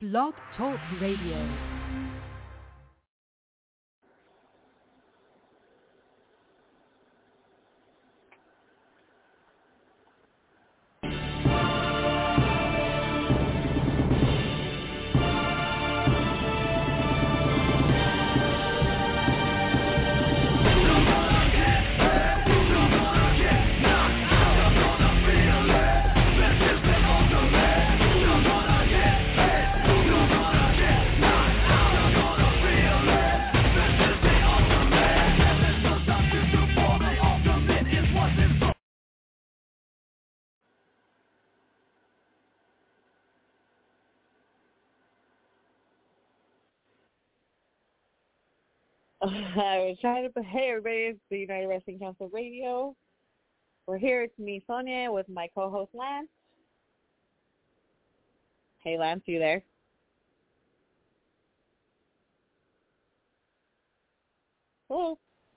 Blog Talk Radio. I was trying to put, hey everybody, it's the United Wrestling Council Radio. We're here, it's me, Sonia, with my co-host Lance. Hey Lance, you there? Hello?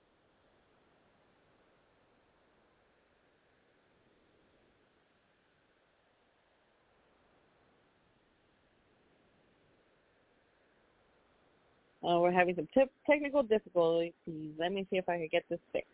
We're having some technical difficulties. Let me see if I can get this fixed.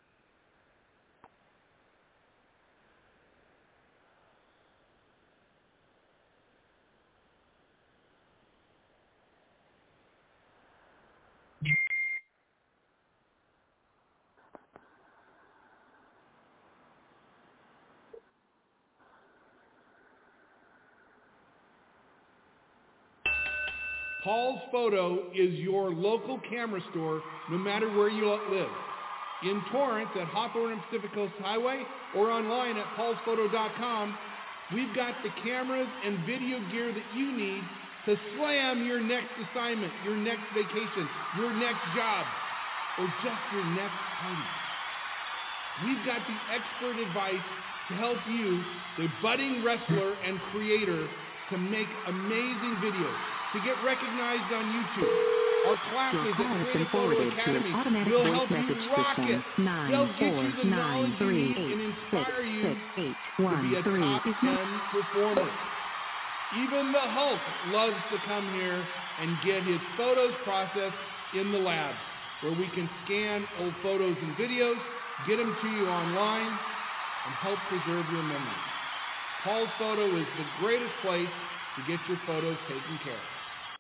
Paul's Photo is your local camera store, no matter where you live. In Torrance at Hawthorne and Pacific Coast Highway, or online at paulsphoto.com, we've got the cameras and video gear that you need to slam your next assignment, your next vacation, your next job, or just your next party. We've got the expert advice to help you, the budding wrestler and creator, to make amazing videos, to get recognized on YouTube. Our classes at Creative Photo Academy will help you rock it. They'll get you the knowledge you need and inspire you to be a top 10 performer. Even the Hulk loves to come here and get his photos processed in the lab, where we can scan old photos and videos, get them to you online, and help preserve your memories. Paul's Photo is the greatest place to get your photos taken care of.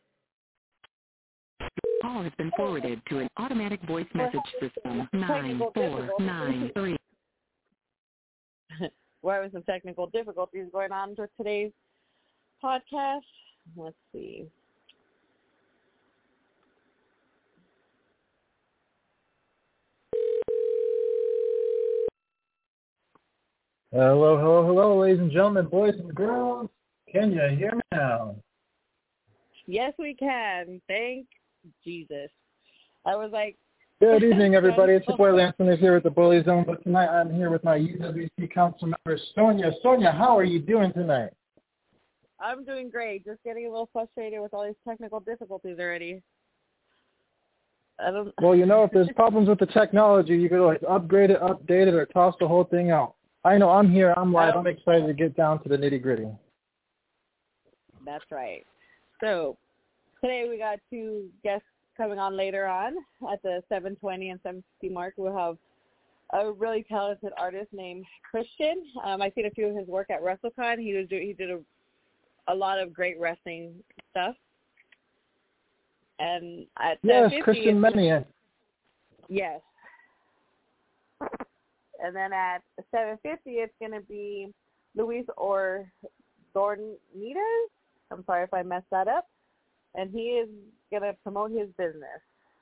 Call has been forwarded to an automatic voice message system 9493. We're having some technical difficulties going on for today's podcast. Let's see. Hello, hello, hello, ladies and gentlemen, boys and girls. Can you hear me now? Yes, we can. Thank Jesus. I was like... Good evening, everybody. It's your boy Lance Winters here with the Bully Zone, but tonight I'm here with my UWC council member, Sonia. Sonia, how are you doing tonight? I'm doing great. Just getting a little frustrated with all these technical difficulties already. Well, you know, if there's problems with the technology, you could always upgrade it, update it, or toss the whole thing out. I know I'm here, I'm live, I'm excited to get down to the nitty-gritty. That's right. So, today we got two guests coming on later on at the 7:20 and 7:50 mark. We'll have a really talented artist named Christian. I've seen a few of his work at WrestleCon. He did a lot of great wrestling stuff. And at yes, Christian Menian. Yes. And then at 7:50, it's going to be Luis Ordonez. I'm sorry if I messed that up. And he is going to promote his business.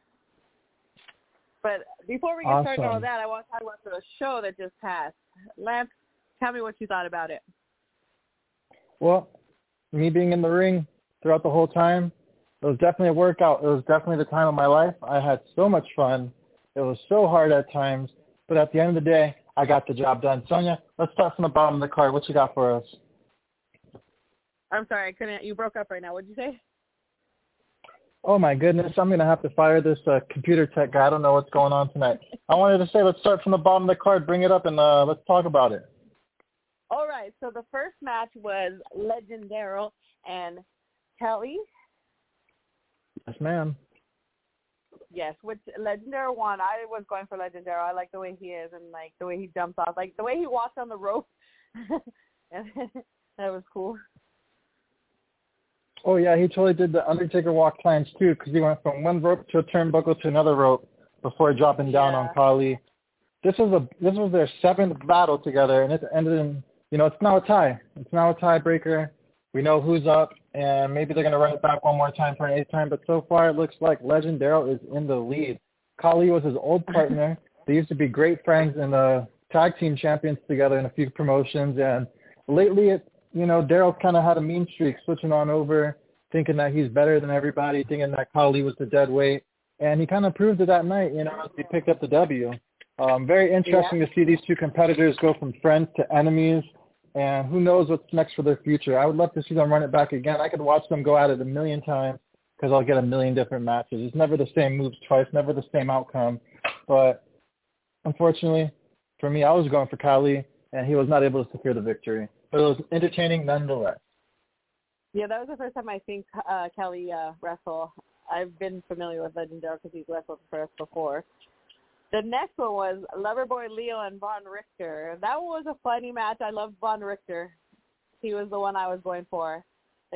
But before we get started on all that, I want to talk about the show that just passed. Lance, tell me what you thought about it. Well, me being in the ring throughout the whole time, it was definitely a workout. It was definitely the time of my life. I had so much fun. It was so hard at times. But at the end of the day, I got the job done. Sonia, let's start from the bottom of the card. What you got for us? I'm sorry, I couldn't. You broke up right now. What did you say? Oh, my goodness. I'm going to have to fire this computer tech guy. I don't know what's going on tonight. I wanted to say let's start from the bottom of the card. Bring it up and let's talk about it. All right. So the first match was Legendero and Kelly. Yes, ma'am. Yes, which Legendary won. I was going for Legendary. I like the way he is and like the way he jumps off, like the way he walks on the rope. That was cool. Oh yeah, he totally did the Undertaker walk plans too, because he went from one rope to a turnbuckle to another rope before dropping down on Khali. This was their 7th battle together, and it ended in, it's now a tie. It's now a tiebreaker. We know who's up, and maybe they're going to run it back one more time for an 8th time, but so far it looks like Legendary is in the lead. Khali was his old partner. They used to be great friends and tag team champions together in a few promotions, and lately Daryl's kind of had a mean streak, switching on over, thinking that he's better than everybody, thinking that Khali was the dead weight, and he kind of proved it that night, as he picked up the W. Very interesting to see these two competitors go from friends to enemies, and who knows what's next for their future. I would love to see them run it back again. I could watch them go at it a million times because I'll get a million different matches. It's never the same moves twice, never the same outcome. But unfortunately, for me, I was going for Khali, and he was not able to secure the victory. But it was entertaining nonetheless. Yeah, that was the first time I think Kelly wrestle. I've been familiar with Legendary because he's wrestled for us before. The next one was Loverboy Leo and Von Richter. That one was a funny match. I loved Von Richter. He was the one I was going for. I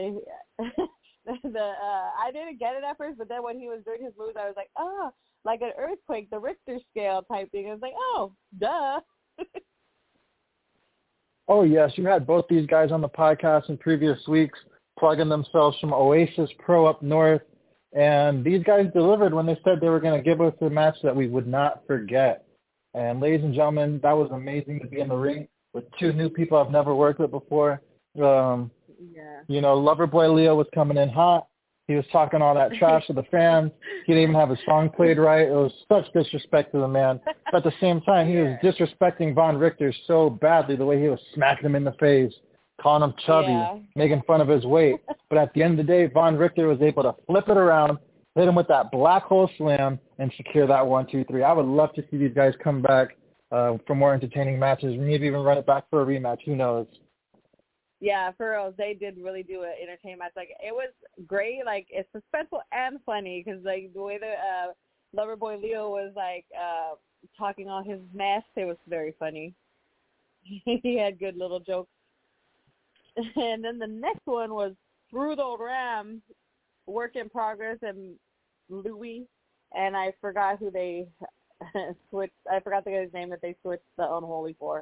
didn't get it at first, but then when he was doing his moves, I was like, like an earthquake, the Richter scale type thing. I was like, oh, duh. Oh, yes. You had both these guys on the podcast in previous weeks plugging themselves from Oasis Pro up north. And these guys delivered when they said they were going to give us a match that we would not forget. And ladies and gentlemen, that was amazing to be in the ring with two new people I've never worked with before. Loverboy Leo was coming in hot. He was talking all that trash to the fans. He didn't even have his song played right. It was such disrespect to the man. But at the same time, he was disrespecting Von Richter so badly, the way he was smacking him in the face, calling him chubby, making fun of his weight. But at the end of the day, Von Richter was able to flip it around, hit him with that black hole slam, and secure that 1, 2, 3. I would love to see these guys come back for more entertaining matches. Maybe even run it back for a rematch. Who knows? Yeah, for real, they did really do an entertaining match. Like, it was great. Like, it's suspenseful and funny because, like, the way that Loverboy Leo was, like, talking on his mess, it was very funny. He had good little jokes. And then the next one was Brutal Ram, Work in Progress, and Louis. And I forgot who they switched. I forgot the guy's name that they switched the Unholy for.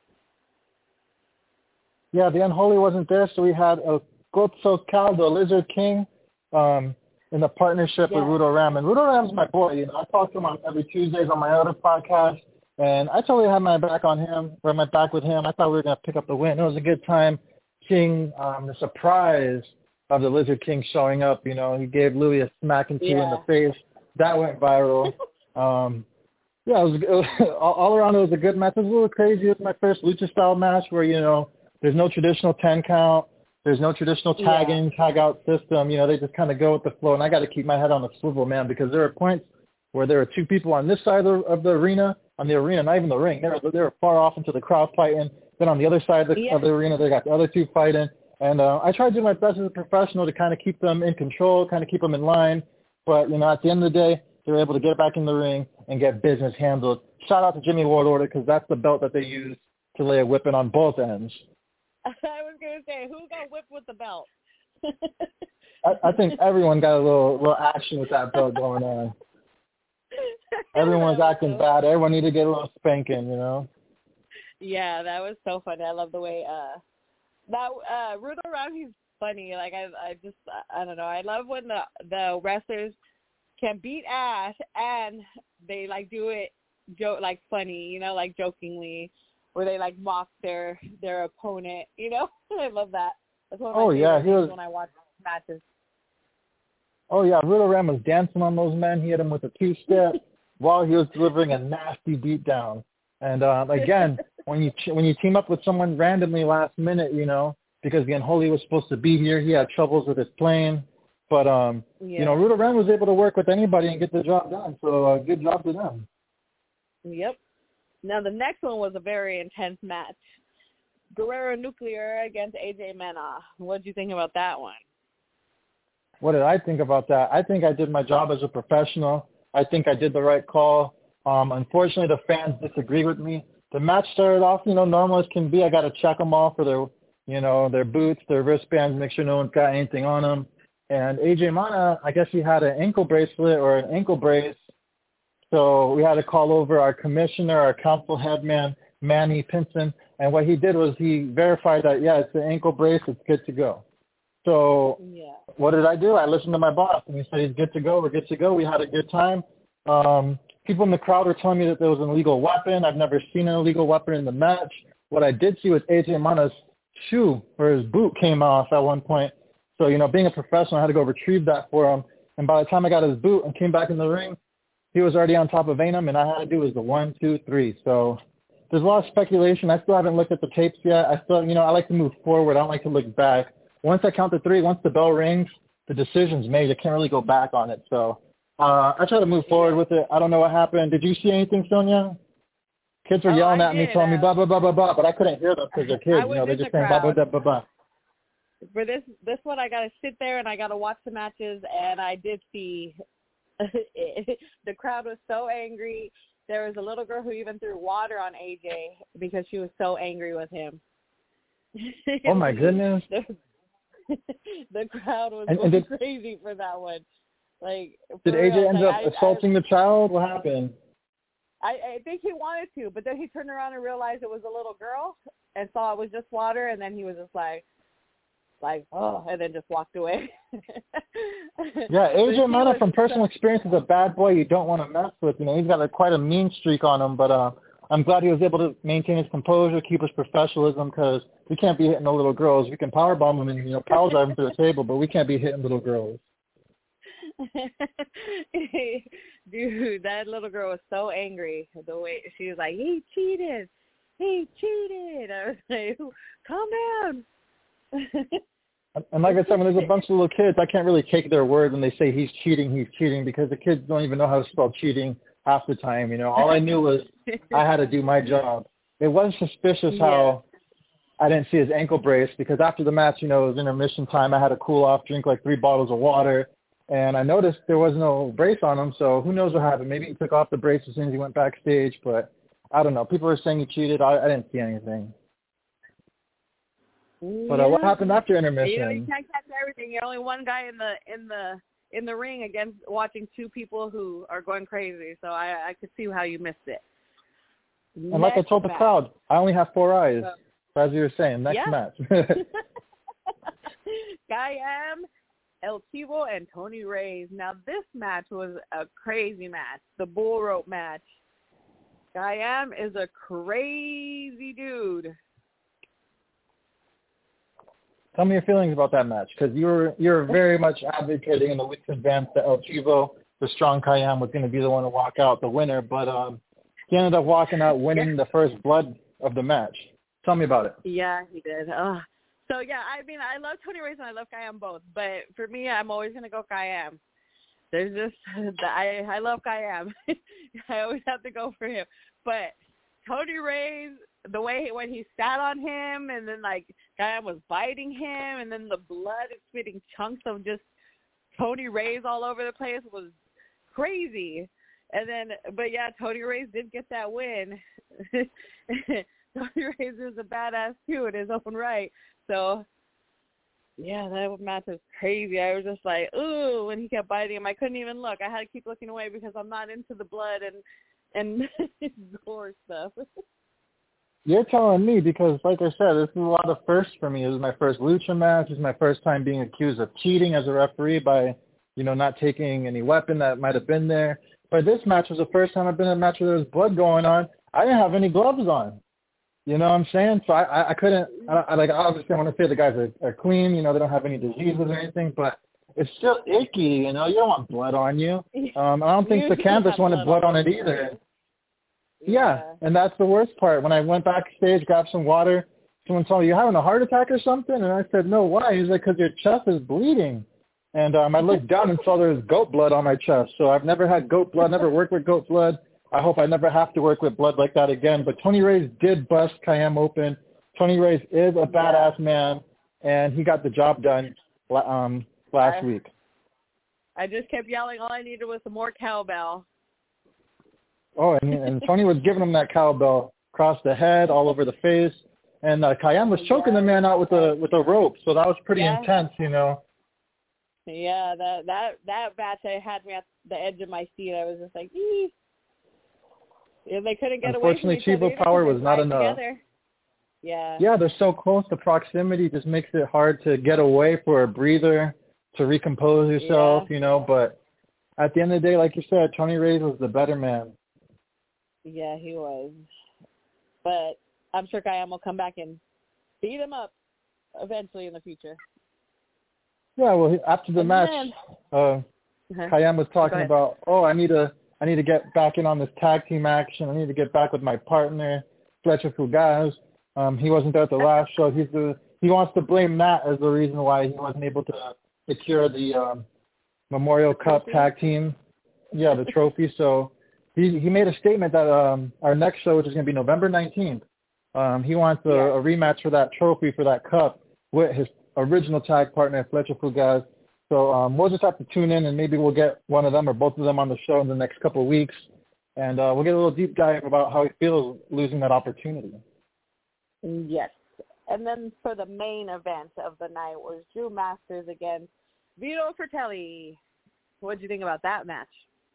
Yeah, the Unholy wasn't there, so we had Gotso Caldo, Lizard King, in a partnership with Rudo Ram. And Rudo Ram's my boy. I talk to him on every Tuesdays on my other podcast, and I totally had my back on him, or my back with him. I thought we were going to pick up the win. It was a good time seeing the surprise of the Lizard King showing up. He gave Louis a smack and two in the face. That went viral. It was all around. It was a good match. It was a little crazy. It was my first lucha style match where there's no traditional 10 count. There's no traditional tag in, tag out system. They just kind of go with the flow. And I got to keep my head on the swivel, man, because there are points where there are two people on this side of the arena, not even the ring. They were far off into the crowd fighting. Then on the other side of the arena, they got the other two fighting. And I tried to do my best as a professional to kind of keep them in control, kind of keep them in line. But, at the end of the day, they were able to get back in the ring and get business handled. Shout out to Jimmy World Order because that's the belt that they use to lay a whipping on both ends. I was going to say, who got whipped with the belt? I think everyone got a little action with that belt going on. Everyone's acting bad. Everyone needed to get a little spanking, Yeah, that was so funny. I love the way Rudo Ram, he's funny. Like, I don't know. I love when the wrestlers can beat ass and they, like, do it like funny, like jokingly. Where they like mock their opponent, I love that. That's one of my favorite things when I watch matches. Oh yeah, Rudo Ram was dancing on those men. He hit him with a 2-step while he was delivering a nasty beatdown. And again, when you team up with someone randomly last minute, because the Unholy was supposed to be here, he had troubles with his plane. But Rudo Ram was able to work with anybody and get the job done. So good job to them. Yep. Now, the next one was a very intense match. Guerrero Nuclear against AJ Mena. What did you think about that one? what did I think about that? I think I did my job as a professional. I think I did the right call. Unfortunately, the fans disagree with me. The match started off, normal as can be. I got to check them all for their boots, their wristbands, make sure no one's got anything on them. And AJ Mana, I guess he had an ankle bracelet or an ankle brace. So we had to call over our commissioner, our council head man, Manny Pinson. And what he did was he verified that, yeah, it's an ankle brace. It's good to go. So What did I do? I listened to my boss, and he said he's good to go. We're good to go. We had a good time. People in the crowd were telling me that there was an illegal weapon. I've never seen an illegal weapon in the match. What I did see was AJ Mana's shoe or his boot came off at one point. So, being a professional, I had to go retrieve that for him. And by the time I got his boot and came back in the ring, he was already on top of Ainem, and I had to do was the 1, 2, 3. So there's a lot of speculation. I still haven't looked at the tapes yet. I still, I like to move forward. I don't like to look back. Once I count to 3, once the bell rings, the decision's made. I can't really go back on it. So I try to move forward with it. I don't know what happened. Did you see anything, Sonia? Kids were yelling at me, telling me blah, blah, blah, blah, blah, but I couldn't hear them because they're kids. They're just saying blah, blah, blah, blah, blah. For this one, I got to sit there and I got to watch the matches, and I did see the crowd was so angry. There was a little girl who even threw water on AJ because she was so angry with him. Oh, my goodness. The crowd was going crazy for that one. Did AJ end up assaulting the child? What happened? I think he wanted to, but then he turned around and realized it was a little girl and saw it was just water, and then he was just like, oh, and then just walked away. Yeah, AJ Mana, from personal experience, is a bad boy you don't want to mess with. He's got quite a mean streak on him, but I'm glad he was able to maintain his composure, keep his professionalism, because we can't be hitting the little girls. We can powerbomb them and, power drive them to the table, but we can't be hitting little girls. Dude, that little girl was so angry. The way she was like, he cheated. I was like, calm down. And like I said, when there's a bunch of little kids, I can't really take their word when they say he's cheating, because the kids don't even know how to spell cheating half the time. All I knew was I had to do my job. It was suspicious how I didn't see his ankle brace, because after the match, it was intermission time. I had a cool off, drink 3 bottles of water, and I noticed there was no brace on him. So who knows what happened? Maybe he took off the brace as soon as he went backstage, but I don't know. People were saying he cheated. I didn't see anything. But what happened after intermission? You can't catch everything. You're only one guy in the ring against watching 2 people who are going crazy. So I could see how you missed it. And like I told the crowd, I only have 4 eyes. As you were saying, next match. Kayam, El Chivo, and Tony Reyes. Now this match was a crazy match, the bull rope match. Kayam is a crazy dude. Tell me your feelings about that match, because you're very much advocating in the weeks advance that El Chivo, the strong Kayam, was going to be the one to walk out the winner, but he ended up walking out winning the first blood of the match. Tell me about it. Yeah, he did. So, yeah, I love Tony Reyes and I love Kayam both, but for me, I'm always going to go Kayam. There's just, I love Kayam. I always have to go for him. But Tony Reyes, the way when he sat on him, and then Kayam was biting him, and then the blood is spitting chunks of just Tony Reyes all over the place was crazy. And then, but yeah, Tony Reyes did get that win. Tony Reyes is a badass too in his own right. So yeah, that match was crazy. I was just like, ooh, when he kept biting him, I couldn't even look. I had to keep looking away because I'm not into the blood and gore stuff. You're telling me, because like I said, this is a lot of firsts for me. This is my first lucha match. This is my first time being accused of cheating as a referee by, not taking any weapon that might have been there. But this match was the first time I've been in a match where there was blood going on. I didn't have any gloves on. You know what I'm saying? So I couldn't, obviously I want to say the guys are clean, they don't have any diseases or anything, but it's still icky, you don't want blood on you. I don't think the canvas wanted blood on it either. Yeah, and that's the worst part. When I went backstage, grabbed some water, someone told me, you having a heart attack or something? And I said, no, why? He's like, because your chest is bleeding. And I looked down and saw there was goat blood on my chest. So I've never had goat blood, never worked with goat blood. I hope I never have to work with blood like that again. But Tony Reyes did bust Kayam open. Tony Reyes is a badass man, and he got the job done last week. I just kept yelling. All I needed was some more cowbell. Oh, and Tony was giving him that cowbell across the head, all over the face, and Cayenne was choking the man out with a rope. So that was pretty intense, you know. Yeah, that match had me at the edge of my seat. I was just like, ee. Yeah, they couldn't get away from each other. Unfortunately, Chivo power was not enough. Together. Yeah. Yeah, they're so close. The proximity just makes it hard to get away for a breather, to recompose yourself, you know. But at the end of the day, like you said, Tony Reyes was the better man. Yeah, he was. But I'm sure Cayenne will come back and beat him up eventually in the future. Yeah, well, after the match, Cayenne was talking about, I need to get back in on this tag team action. I need to get back with my partner, Fletcher Fugaz. He wasn't there at the last show. He wants to blame that as the reason why he wasn't able to secure the Memorial Cup tag team. Yeah, the trophy. So he made a statement that our next show, which is going to be November 19th, he wants a rematch for that trophy, for that cup, with his original tag partner, Fletcher Fugaz. So we'll just have to tune in, and maybe we'll get one of them or both of them on the show in the next couple of weeks. And we'll get a little deep dive about how he feels losing that opportunity. Yes. And then for the main event of the night was Drew Masters against Vito Fratelli. What did you think about that match?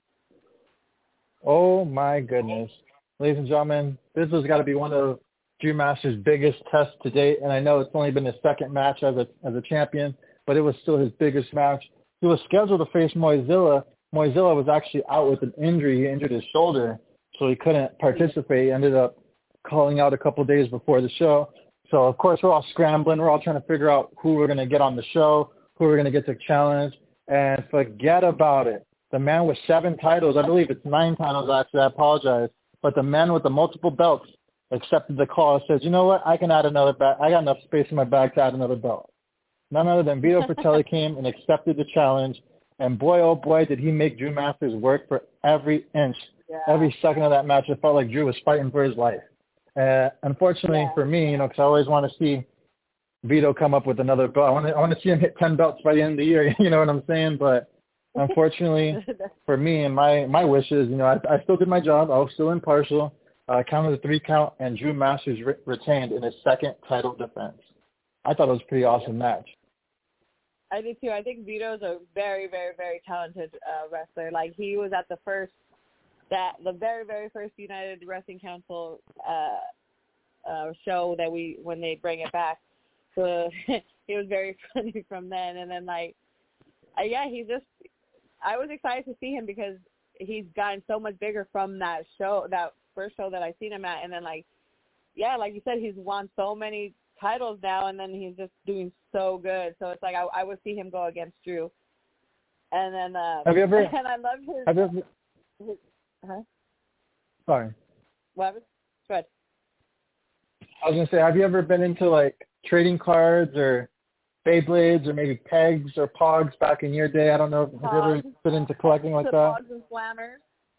Oh, my goodness. Ladies and gentlemen, this has got to be one of Drew Masters' biggest tests to date. And I know it's only been his second match as a champion, but it was still his biggest match. He was scheduled to face Moisilla. Moisilla was actually out with an injury. He injured his shoulder, so he couldn't participate. He ended up calling out a couple days before the show. So, of course, we're all scrambling. We're all trying to figure out who we're going to get on the show, who we're going to get to challenge. And forget about it. The man with 7 titles, I believe it's 9 titles, actually, I apologize. But the man with the multiple belts accepted the call and says, you know what, I can add another belt. I got enough space in my bag to add another belt. None other than Vito Fratelli came and accepted the challenge. And boy, oh boy, did he make Drew Masters work for every inch, every second of that match. It felt like Drew was fighting for his life. Unfortunately for me, you know, because I always want to see Vito come up with another belt. I want to see him hit 10 belts by the end of the year. You know what I'm saying? But unfortunately for me and my wishes, you know, I still did my job. I was still impartial. I counted the 3 count, and Drew Masters retained in his second title defense. I thought it was a pretty awesome match. I do too. I think Vito's a very, very, very talented wrestler. Like, he was at the very, very first United Wrestling Council show that when they bring it back. So he was very funny from then. And then, like, I was excited to see him because he's gotten so much bigger from that show, that first show that I seen him at. And then, like you said, he's won so many titles now, and then he's just doing so good. So it's like I would see him go against Drew. And then have you ever? And I love his. Sorry. What? Go ahead. I was gonna say, have you ever been into like trading cards or Beyblades or maybe pegs or pogs back in your day? I don't know. Have you ever been into collecting like that? Pogs and slammers.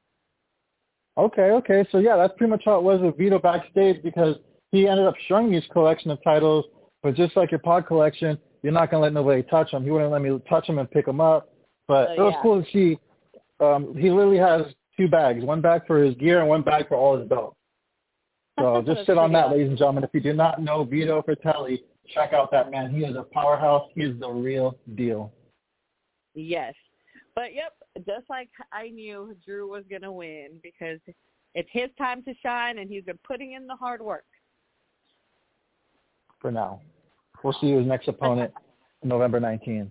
Okay. So yeah, that's pretty much how it was with Vito backstage, because he ended up showing me his collection of titles, but just like your pod collection, you're not going to let nobody touch them. He wouldn't let me touch them and pick them up. But it was cool to see. He literally has 2 bags, one bag for his gear and one bag for all his belts. So just sit on that, ladies and gentlemen. If you do not know Vito Fratelli, check out that man. He is a powerhouse. He is the real deal. Yes. But, just like I knew Drew was going to win, because it's his time to shine, and he's been putting in the hard work. For now. We'll see his next opponent November 19th.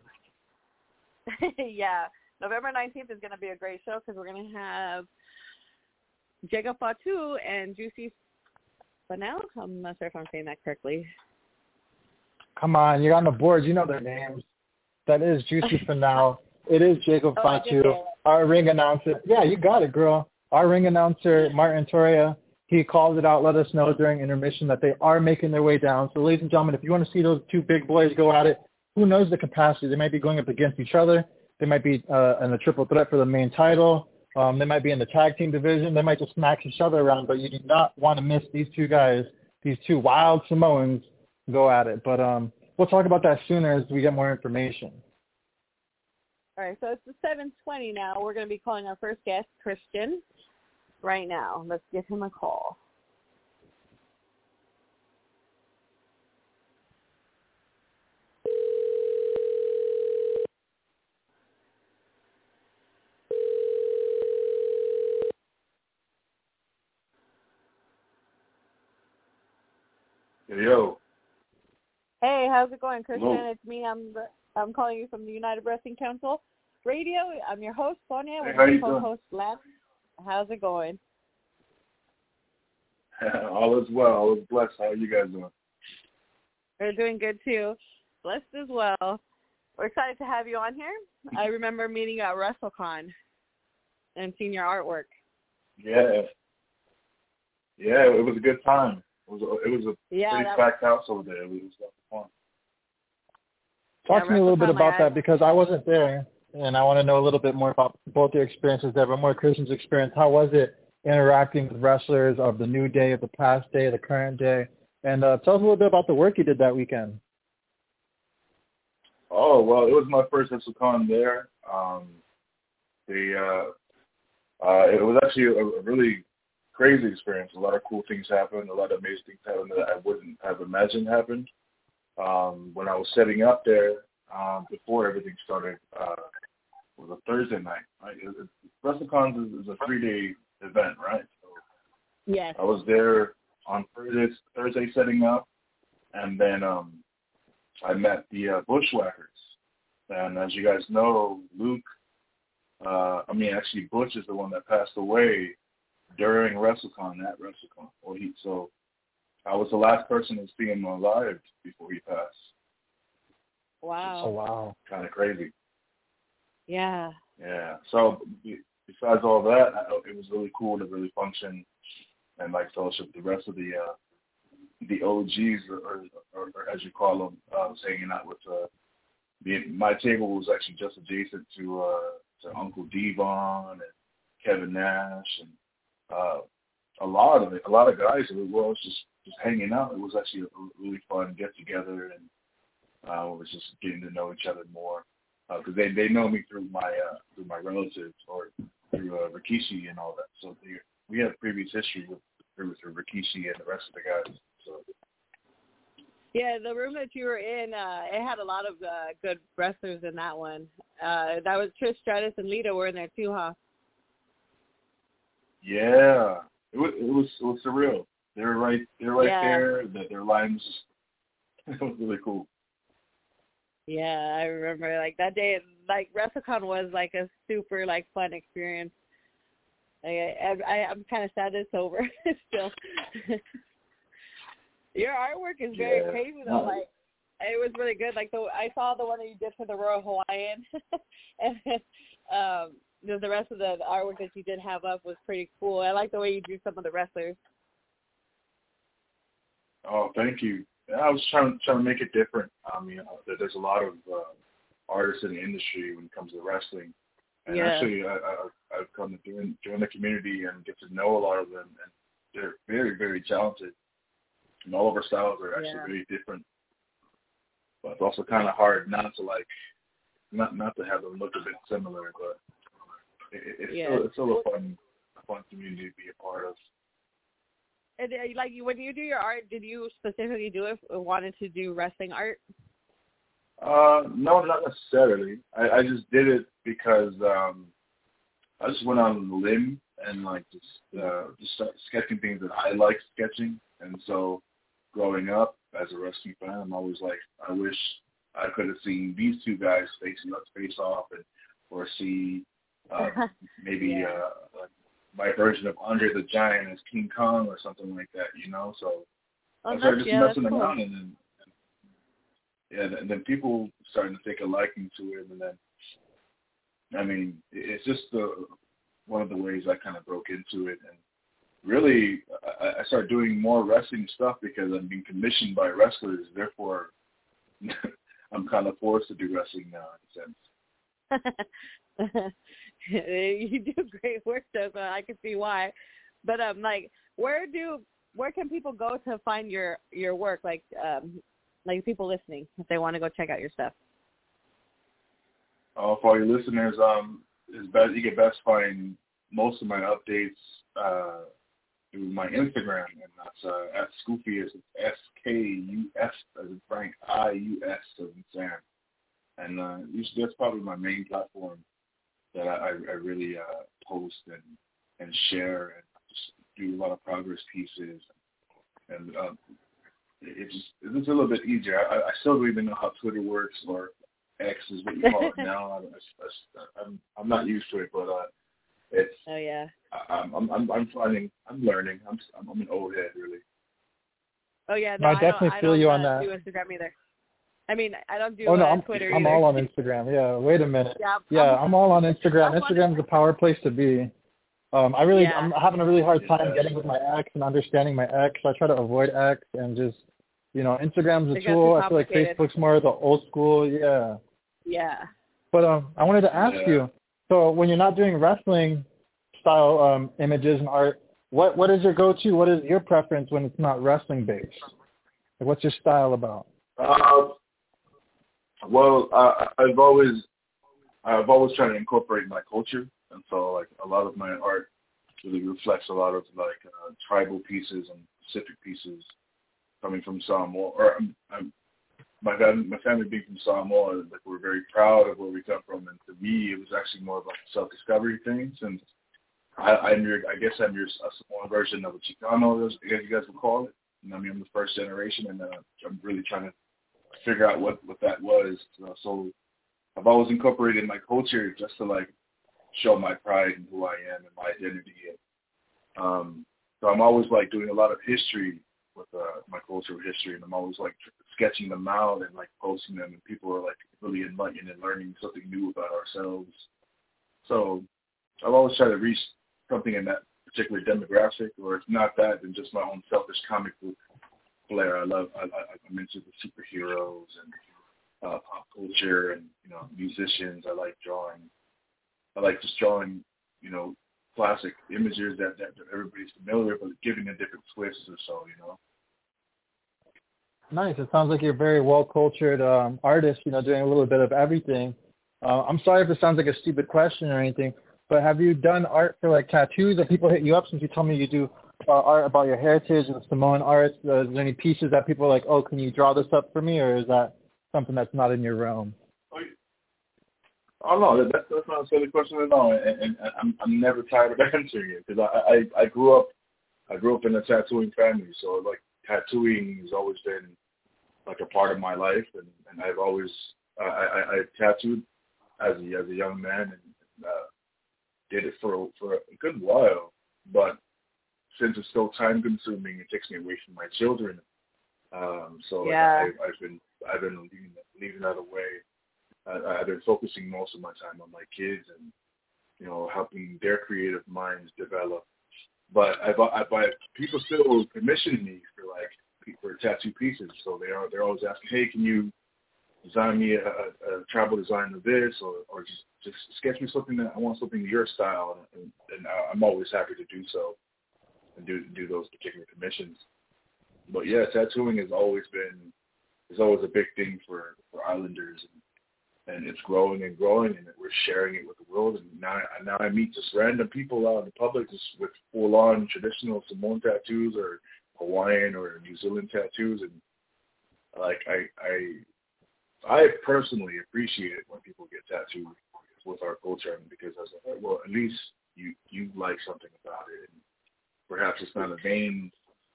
Yeah. November 19th is going to be a great show, because we're going to have Jacob Fatu and Juicy Finau. I'm not sure if I'm saying that correctly. Come on, you're on the board. You know their names. That is Juicy Finau. It is Jacob Fatu. Our ring announcer. Yeah, you got it, girl. Our ring announcer, Martin Torres, he called it out, let us know during intermission that they are making their way down. So, ladies and gentlemen, if you want to see those 2 big boys go at it, who knows the capacity? They might be going up against each other. They might be in a triple threat for the main title. They might be in the tag team division. They might just smack each other around, but you do not want to miss these 2 guys, these 2 wild Samoans go at it. But we'll talk about that sooner as we get more information. All right, so it's the 7:20 now. We're going to be calling our first guest, Christian, right now. Let's give him a call. Yo. Hey, how's it going, Christian? Hello. It's me. I'm calling you from the United Wrestling Council Radio. I'm your host, Sonia. Hey, With how my you co-host, Lance. How's it going? All is well. All is blessed. How are you guys doing? We're doing good, too. Blessed as well. We're excited to have you on here. I remember meeting you at WrestleCon and seeing your artwork. Yeah. Yeah, it was a good time. It was a pretty packed house over there. It was fun. Talk to me a little bit about that because I wasn't there, and I want to know a little bit more about both your experiences there, but more Christian's experience. How was it interacting with wrestlers of the new day, of the past day, the current day? And tell us a little bit about the work you did that weekend. Oh, well, it was my first WrestleCon there. It was actually a really crazy experience. A lot of cool things happened. A lot of amazing things happened that I wouldn't have imagined happened. When I was setting up there, before everything started, it was a Thursday night. Right? WrestleCon is a 3-day event, right? So yes. I was there on Thursday setting up, and then I met the Bushwhackers. And as you guys know, Luke, Butch is the one that passed away during WrestleCon, at WrestleCon. So I was the last person to see him alive before he passed. Wow. Oh, wow. Kind of crazy. Yeah. Yeah. So besides all that, it was really cool to really function and like fellowship with the rest of the OGs, or as you call them, hanging out with my table was actually just adjacent to Uncle Devon and Kevin Nash and a lot of guys who were just hanging out. It was actually a really fun get together, and we was just getting to know each other more because they know me through my relatives or through Rikishi and all that. So we have previous history through Rikishi and the rest of the guys. So. Yeah, the room that you were in, it had a lot of good wrestlers in that one. That was Trish Stratus and Lita were in there too, huh? Yeah, it was surreal. They were right there. Their lines, it was really cool. Yeah, I remember like that day. Like WrestleCon was like a super like fun experience. I'm kind of sad it's over still. Your artwork is very crazy though. Like it was really good. Like I saw the one that you did for the Royal Hawaiian, and the rest of the artwork that you did have up was pretty cool. I like the way you drew some of the wrestlers. Oh, thank you. Yeah, I was trying to make it different. There's a lot of artists in the industry when it comes to wrestling, and actually I've come to join the community and get to know a lot of them, and they're very, very talented. And all of our styles are actually very different. But it's also kind of hard not to have them look a bit similar. But it's still a fun community to be a part of. And like when you do your art, did you specifically do it or wanted to do wrestling art? No, not necessarily. I just did it because I just went on a limb and just started sketching things that I like sketching. And so growing up as a wrestling fan, I'm always like, I wish I could have seen these two guys face off, or see maybe my version of Andre the Giant as King Kong or something like that, So I started just messing around, and then people started to take a liking to it, and then it's just one of the ways I kind of broke into it, and really I started doing more wrestling stuff because I'm being commissioned by wrestlers. Therefore, I'm kind of forced to do wrestling now in a sense. You do great work though, so I can see why. But where can people go to find your work? Like people listening, if they want to go check out your stuff. For all your listeners, you can best find most of my updates through my Instagram, and that's at Skuffius. It's SKUS as in Frank, IUS as in Sam. And usually that's probably my main platform that I really post and share and just do a lot of progress pieces. And it's a little bit easier. I still don't even know how Twitter works, or X is what you call it now. I'm not used to it, but it's. Oh yeah. I'm learning. I'm an old head, really. Oh yeah. No, I definitely feel you on that. I don't do Instagram either. I mean, I don't do Twitter I'm either. all on Instagram. Yeah. Wait a minute. I'm all on Instagram. Instagram's a power place to be. I'm having a really hard time getting with my ex and understanding my ex. I try to avoid X and just, Instagram's a tool. I feel like Facebook's more the old school. Yeah. Yeah. But I wanted to ask you. So when you're not doing wrestling style images and art, what is your go-to? What is your preference when it's not wrestling based? Like, what's your style about? Well, I've always tried to incorporate my culture, and so like a lot of my art really reflects a lot of like tribal pieces and Pacific pieces coming from Samoa. Or my family being from Samoa, like we're very proud of where we come from, and to me, it was actually more of like a self-discovery thing. Since I guess I'm a Samoan version of a Chicano, as you guys would call it. And I mean, I'm the first generation, and I'm really trying to figure out what that was. So I've always incorporated my culture just to like show my pride in who I am and my identity. So I'm always like doing a lot of history with my cultural history, and I'm always like sketching them out and like posting them, and people are like really enlightening and learning something new about ourselves. So I've always tried to reach something in that particular demographic, or if not that, then just my own selfish comic book flair. I'm into the superheroes and pop culture and musicians. I like drawing. I like just drawing classic images that everybody's familiar with, but giving a different twist or so. Nice. It sounds like you're a very well-cultured artist, doing a little bit of everything. I'm sorry if it sounds like a stupid question or anything, but have you done art for like tattoos that people hit you up since you told me you do art about your heritage and Samoan arts? Is there any pieces that people are like, oh, can you draw this up for me, or is that something that's not in your realm? Oh no, that's not a silly question at all, and I'm never tired of answering it because I grew up in a tattooing family, so like tattooing has always been like a part of my life, and I've always I tattooed as a young man and did it for a good while, but since it's so time consuming, it takes me away from my children. So yeah. I've been leaving that away. I've been focusing most of my time on my kids and helping their creative minds develop. But people still commission me for tattoo pieces. So they're always asking, hey, can you design me a travel design of this, or just sketch me something that I want something in your style, and I'm always happy to do so and do those particular commissions. But yeah, tattooing has always a big thing for Islanders, and it's growing and growing, and we're sharing it with the world. And now I meet just random people out in the public just with full-on traditional Samoan tattoos or Hawaiian or New Zealand tattoos, and like I personally appreciate it when people get tattooed with our culture, because I was like, well, at least you like something about it, and perhaps it's not a vain,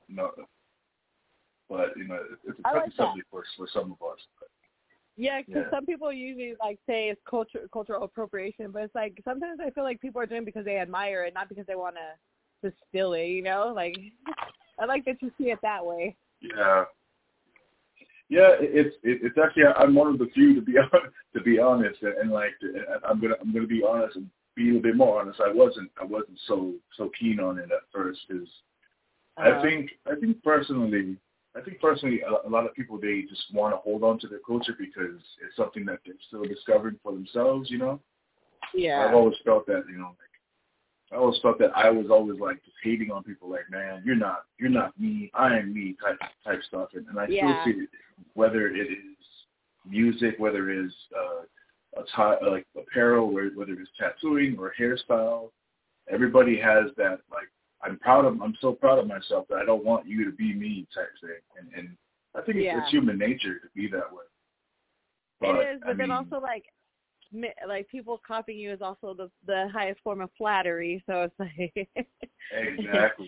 but it's a touchy subject for some of us. But, yeah, because some people usually say it's cultural appropriation, but it's like sometimes I feel like people are doing it because they admire it, not because they want to steal it. Like I like that you see it that way. Yeah. Yeah, it's actually, I'm one of the few to be honest, and I'm gonna be honest and be a little bit more honest. I wasn't so keen on it at first, because I think personally a lot of people, they just want to hold on to their culture because it's something that they're still discovering for themselves. Yeah. I've always felt that I always felt that I was always just hating on people, man, you're not me, I am me type stuff, and I still see it, whether it is music, whether it is like apparel, whether it's tattooing or hairstyle. Everybody has that, like, I'm so proud of myself that I don't want you to be me type thing. And I think it's human nature to be that way. But, it is, but then also like people copying you is also the highest form of flattery. So it's like exactly.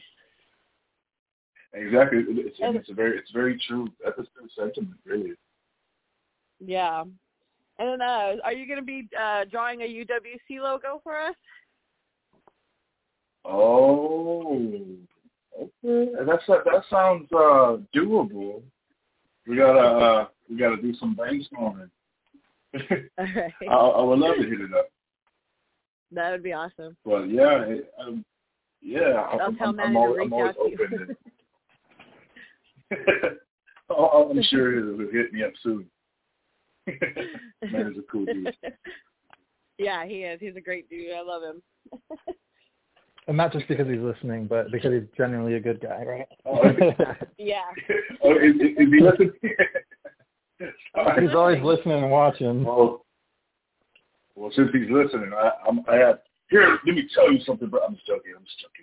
It's very true. That's a true sentiment, really. Yeah. And then, are you going to be drawing a UWC logo for us? Oh, okay. That sounds doable. We gotta do some brainstorming. All right. I would love to hit it up. That would be awesome. But I'm always open. I'm sure he'll hit me up soon. Man is a cool dude. Yeah, he is. He's a great dude. I love him. And not just because he's listening, but because he's genuinely a good guy, right? Yeah. Is he listening? He's always listening and watching. Well, since he's listening, I have here. Let me tell you something, but I'm just joking.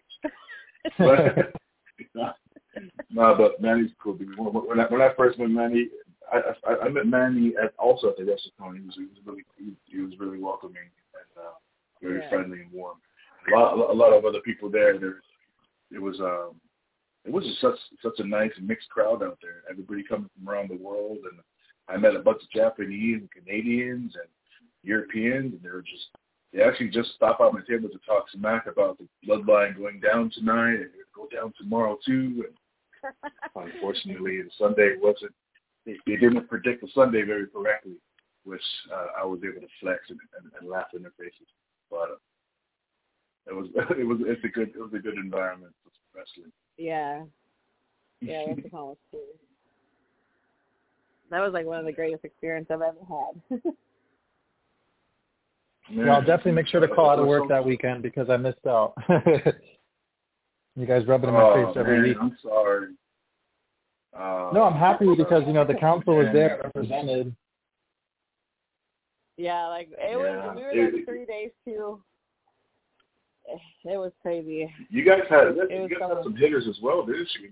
But Manny's cool. When I first met Manny, I met Manny also at the restaurant. He was really welcoming and very friendly and warm. A lot of other people there. It was just such a nice mixed crowd out there. Everybody coming from around the world, and I met a bunch of Japanese and Canadians and Europeans, and they actually just stopped by my table to talk smack about the bloodline going down tonight and go down tomorrow too. And unfortunately, the Sunday wasn't. They didn't predict the Sunday very correctly, which I was able to flex and laugh in their faces. But it was a good environment for wrestling. Yeah, that's cool. That was like one of the greatest experiences I've ever had. Yeah, I'll definitely make sure to call out of work that weekend because I missed out. You guys rub it in my face every week. I'm sorry. No, I'm happy because, the council was there represented. Yeah, like we were there for 3 days too. It was crazy. You guys had some hitters as well, didn't you?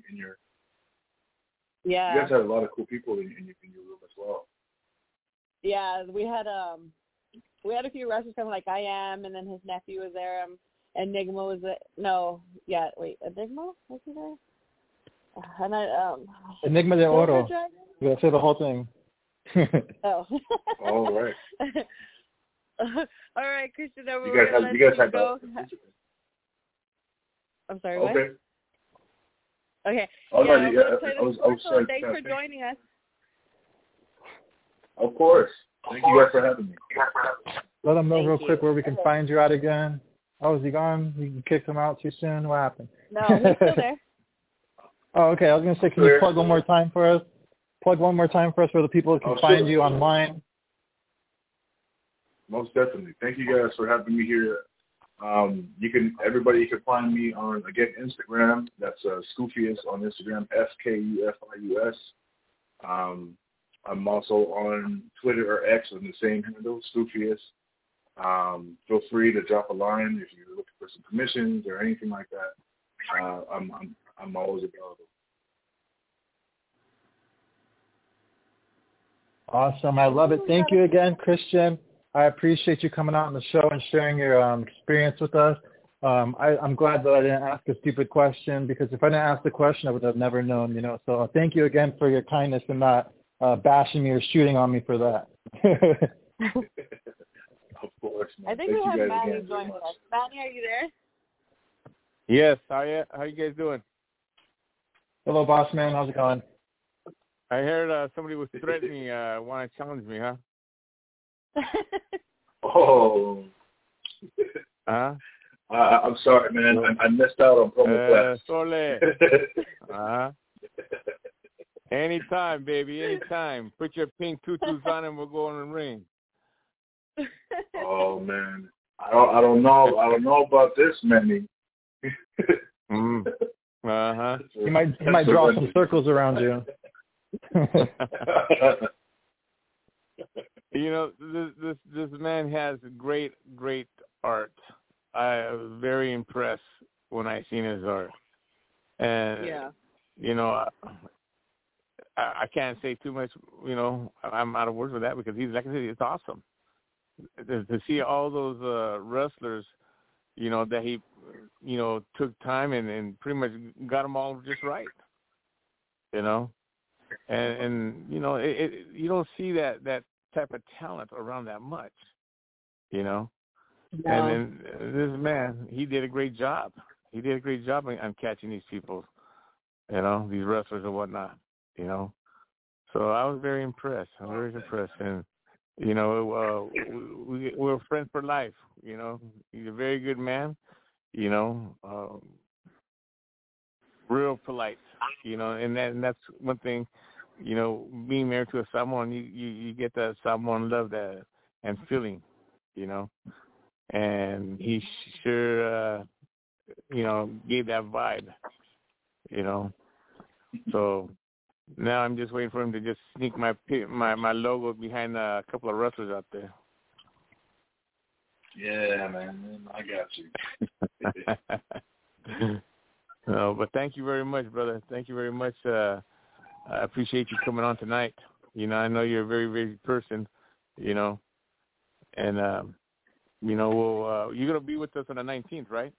Yeah. You guys had a lot of cool people in your room as well. Yeah, we had a few wrestlers coming, like I Am, and then his nephew was there. Enigma was there. No, yeah, wait, Enigma? Was he there? And Enigma de Oro. You gotta say the whole thing. Oh. All right. All right, Christian, you guys had go. I'm sorry, what? Okay. Okay. Oh, yeah, no, I was sorry. Thanks for joining us. Of course. Thank you guys for having me. Let them know real quick where we can find you at again. Oh, is he gone? You kicked him out too soon? What happened? No, he's still there. Oh, okay. I was going to say, can you plug one more time for us? Plug one more time for us where the people can find you online. Most definitely. Thank you guys for having me here. Everybody can find me on, again, Instagram. That's Skoofius on Instagram, SKUFIUS. I'm also on Twitter or X on the same handle, Skoofius. Feel free to drop a line if you're looking for some commissions or anything like that. I'm always available. Awesome. I love it. Thank you again, Christian. I appreciate you coming out on the show and sharing your experience with us. I'm glad that I didn't ask a stupid question because if I didn't ask the question, I would have never known, So thank you again for your kindness and not bashing me or shooting on me for that. Of course, man. I think we have Manny joining us. Manny, are you there? Yes. How you guys doing? Hello, boss man. How's it going? I heard somebody was threatening, want to challenge me, huh? Oh. Huh? I'm sorry, man. I missed out on promo class. Uh-huh. Anytime, baby. Anytime. Put your pink tutus on and we'll go in the ring. Oh man, I don't know about this, Manny. Uh-huh. He might draw some circles around you. You know, this man has great art. I was very impressed when I seen his art, and you know, I can't say too much. You know, I'm out of words with that because he's, like I said, it's awesome to see all those wrestlers. You know, that he, you know, took time and pretty much got them all just right. You know, and you know, you don't see that type of talent around that much. You know. No. And this man, he did a great job. He did a great job on catching these people, you know, these wrestlers and whatnot, you know. So I was very impressed. I'm very impressed. And, you know, we're friends for life, you know. He's a very good man, you know, real polite, you know, and that's one thing, you know, being married to a Samoan, you get that Samoan love that and feeling, you know. And he sure, you know, gave that vibe, you know. So now I'm just waiting for him to just sneak my logo behind a couple of wrestlers out there. Yeah, man, I got you. No, but thank you very much, brother. Thank you very much. I appreciate you coming on tonight. You know, I know you're a very busy person, you know, and you know, you're going to be with us on the 19th, right?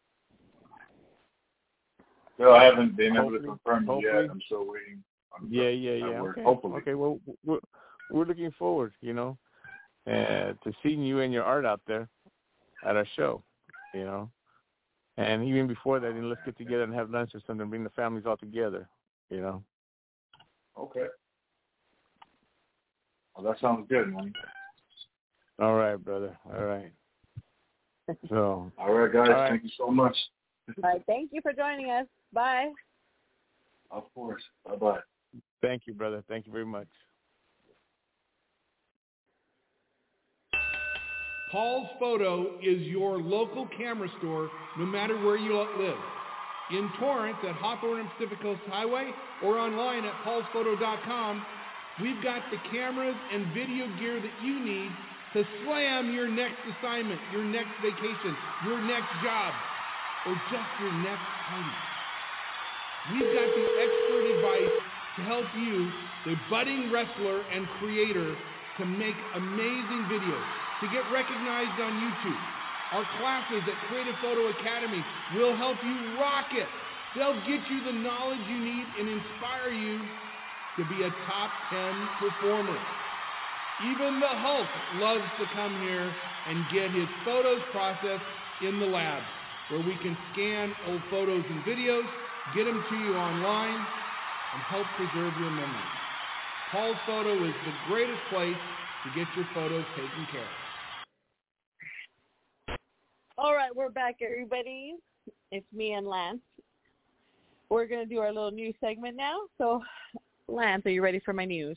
No, I haven't been able to confirm it yet. I'm still waiting. Yeah. Work, okay. Hopefully. Okay, well, we're looking forward, you know, to seeing you and your art out there at our show, you know. And even before that, then let's get together and have lunch or something, bring the families all together, you know. Okay. Well, that sounds good, man. All right, brother. All right. So, all right, guys. Thank you so much. All right. Thank you for joining us. Bye. Of course. Bye-bye. Thank you, brother. Thank you very much. Paul's Photo is your local camera store no matter where you live. In Torrance at Hawthorne and Pacific Coast Highway or online at paulsphoto.com, we've got the cameras and video gear that you need to slam your next assignment, your next vacation, your next job, or just your next party. We've got the expert advice to help you, the budding wrestler and creator, to make amazing videos, to get recognized on YouTube. Our classes at Creative Photo Academy will help you rock it. They'll get you the knowledge you need and inspire you to be a top 10 performer. Even the Hulk loves to come here and get his photos processed in the lab, where we can scan old photos and videos, get them to you online, and help preserve your memories. Paul's Photo is the greatest place to get your photos taken care of. All right, we're back, everybody. It's me and Lance. We're going to do our little news segment now. So, Lance, are you ready for my news?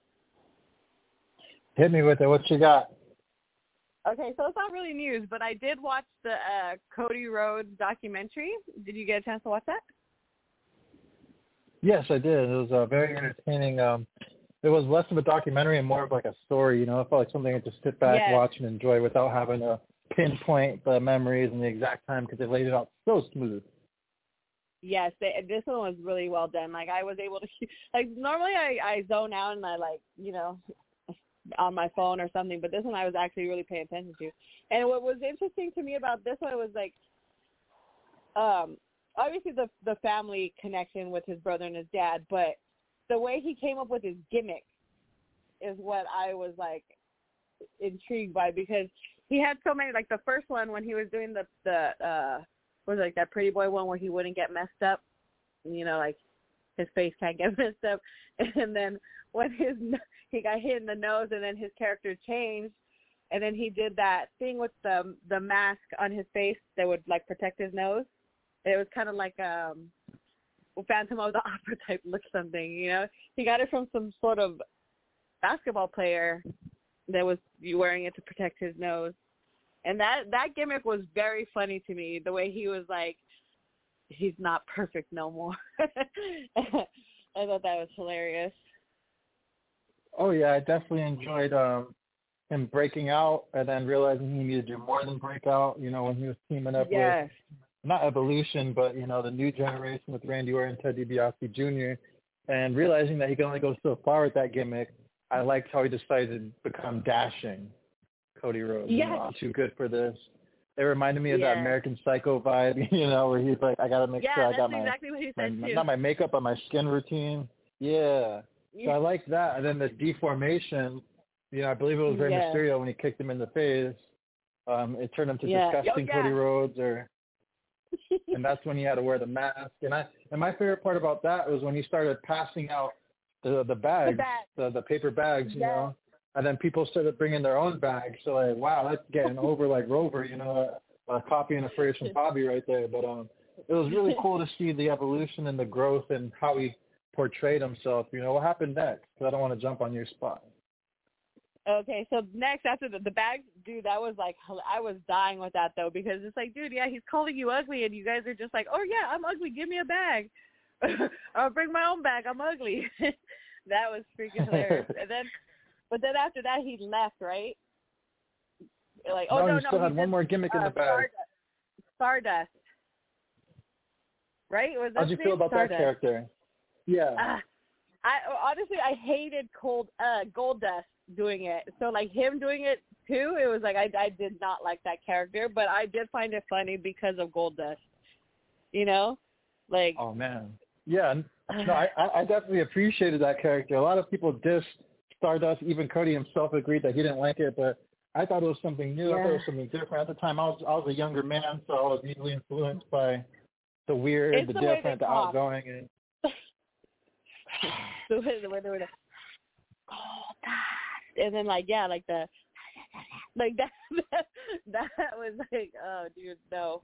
Hit me with it. What you got? Okay, so it's not really news, but I did watch the Cody Rhodes documentary. Did you get a chance to watch that? Yes, I did. It was very entertaining. It was less of a documentary and more of like a story. You know, it felt like something I could just sit back, watch, and enjoy without having to pinpoint the memories and the exact time because they laid it out so smooth. Yes, this one was really well done. Like, I was able to, like, normally I zone out and I, like, you know, on my phone or something, but this one I was actually really paying attention to. And what was interesting to me about this one was, like, obviously the family connection with his brother and his dad, but the way he came up with his gimmick is what I was, like, intrigued by, because he had so many, like, the first one when he was doing the was it, like, that Pretty Boy one where he wouldn't get messed up, you know, like, his face can't get messed up, and then when he got hit in the nose and then his character changed, and then he did that thing with the mask on his face that would, like, protect his nose. It was kind of like Phantom of the Opera type look something, you know. He got it from some sort of basketball player that was wearing it to protect his nose. And that gimmick was very funny to me, the way he was like, he's not perfect no more. I thought that was hilarious. Oh, yeah, I definitely enjoyed him breaking out and then realizing he needed to do more than break out, you know, when he was teaming up with, not Evolution, but, you know, the new generation with Randy Orton and Ted DiBiase Jr., and realizing that he could only go so far with that gimmick. I liked how he decided to become dashing Cody Rhodes. Yes. You know, I'm too good for this. It reminded me of that American Psycho vibe, you know, where he's like, I got to make sure I got exactly what he said too. not my makeup, but my skin routine. Yeah. So I like that. And then the deformation, you know, I believe it was Rey Mysterio when he kicked him in the face. It turned him to disgusting Cody Rhodes, and that's when he had to wear the mask. And my favorite part about that was when he started passing out the bags, the paper bags, you know, and then people started bringing their own bags. So like, wow, that's getting over like Rover, you know, a copy and a phrase from Bobby right there. But it was really cool to see the evolution and the growth and how he portrayed himself. You know, what happened next? Because I don't want to jump on your spot. Okay, so next after the bags, dude, that was like, I was dying with that though, because it's like, dude, he's calling you ugly, and you guys are just like, oh yeah, I'm ugly, give me a bag. I'll bring my own bag, I'm ugly. That was freaking hilarious. But then after that, he left, right? Like, he still had one more gimmick in the bag. Stardust. Right? How'd you feel about that character? Yeah. I hated Goldust doing it. So like him doing it too, it was like I did not like that character, but I did find it funny because of Goldust. You know? Like, oh man. Yeah. No, I definitely appreciated that character. A lot of people dissed Stardust. Even Cody himself agreed that he didn't like it, but I thought it was something new. I thought it was something different. At the time, I was a younger man, so I was easily influenced by the weird, the different, the outgoing, and the way they were like, and then like the like that was like, oh dude, no.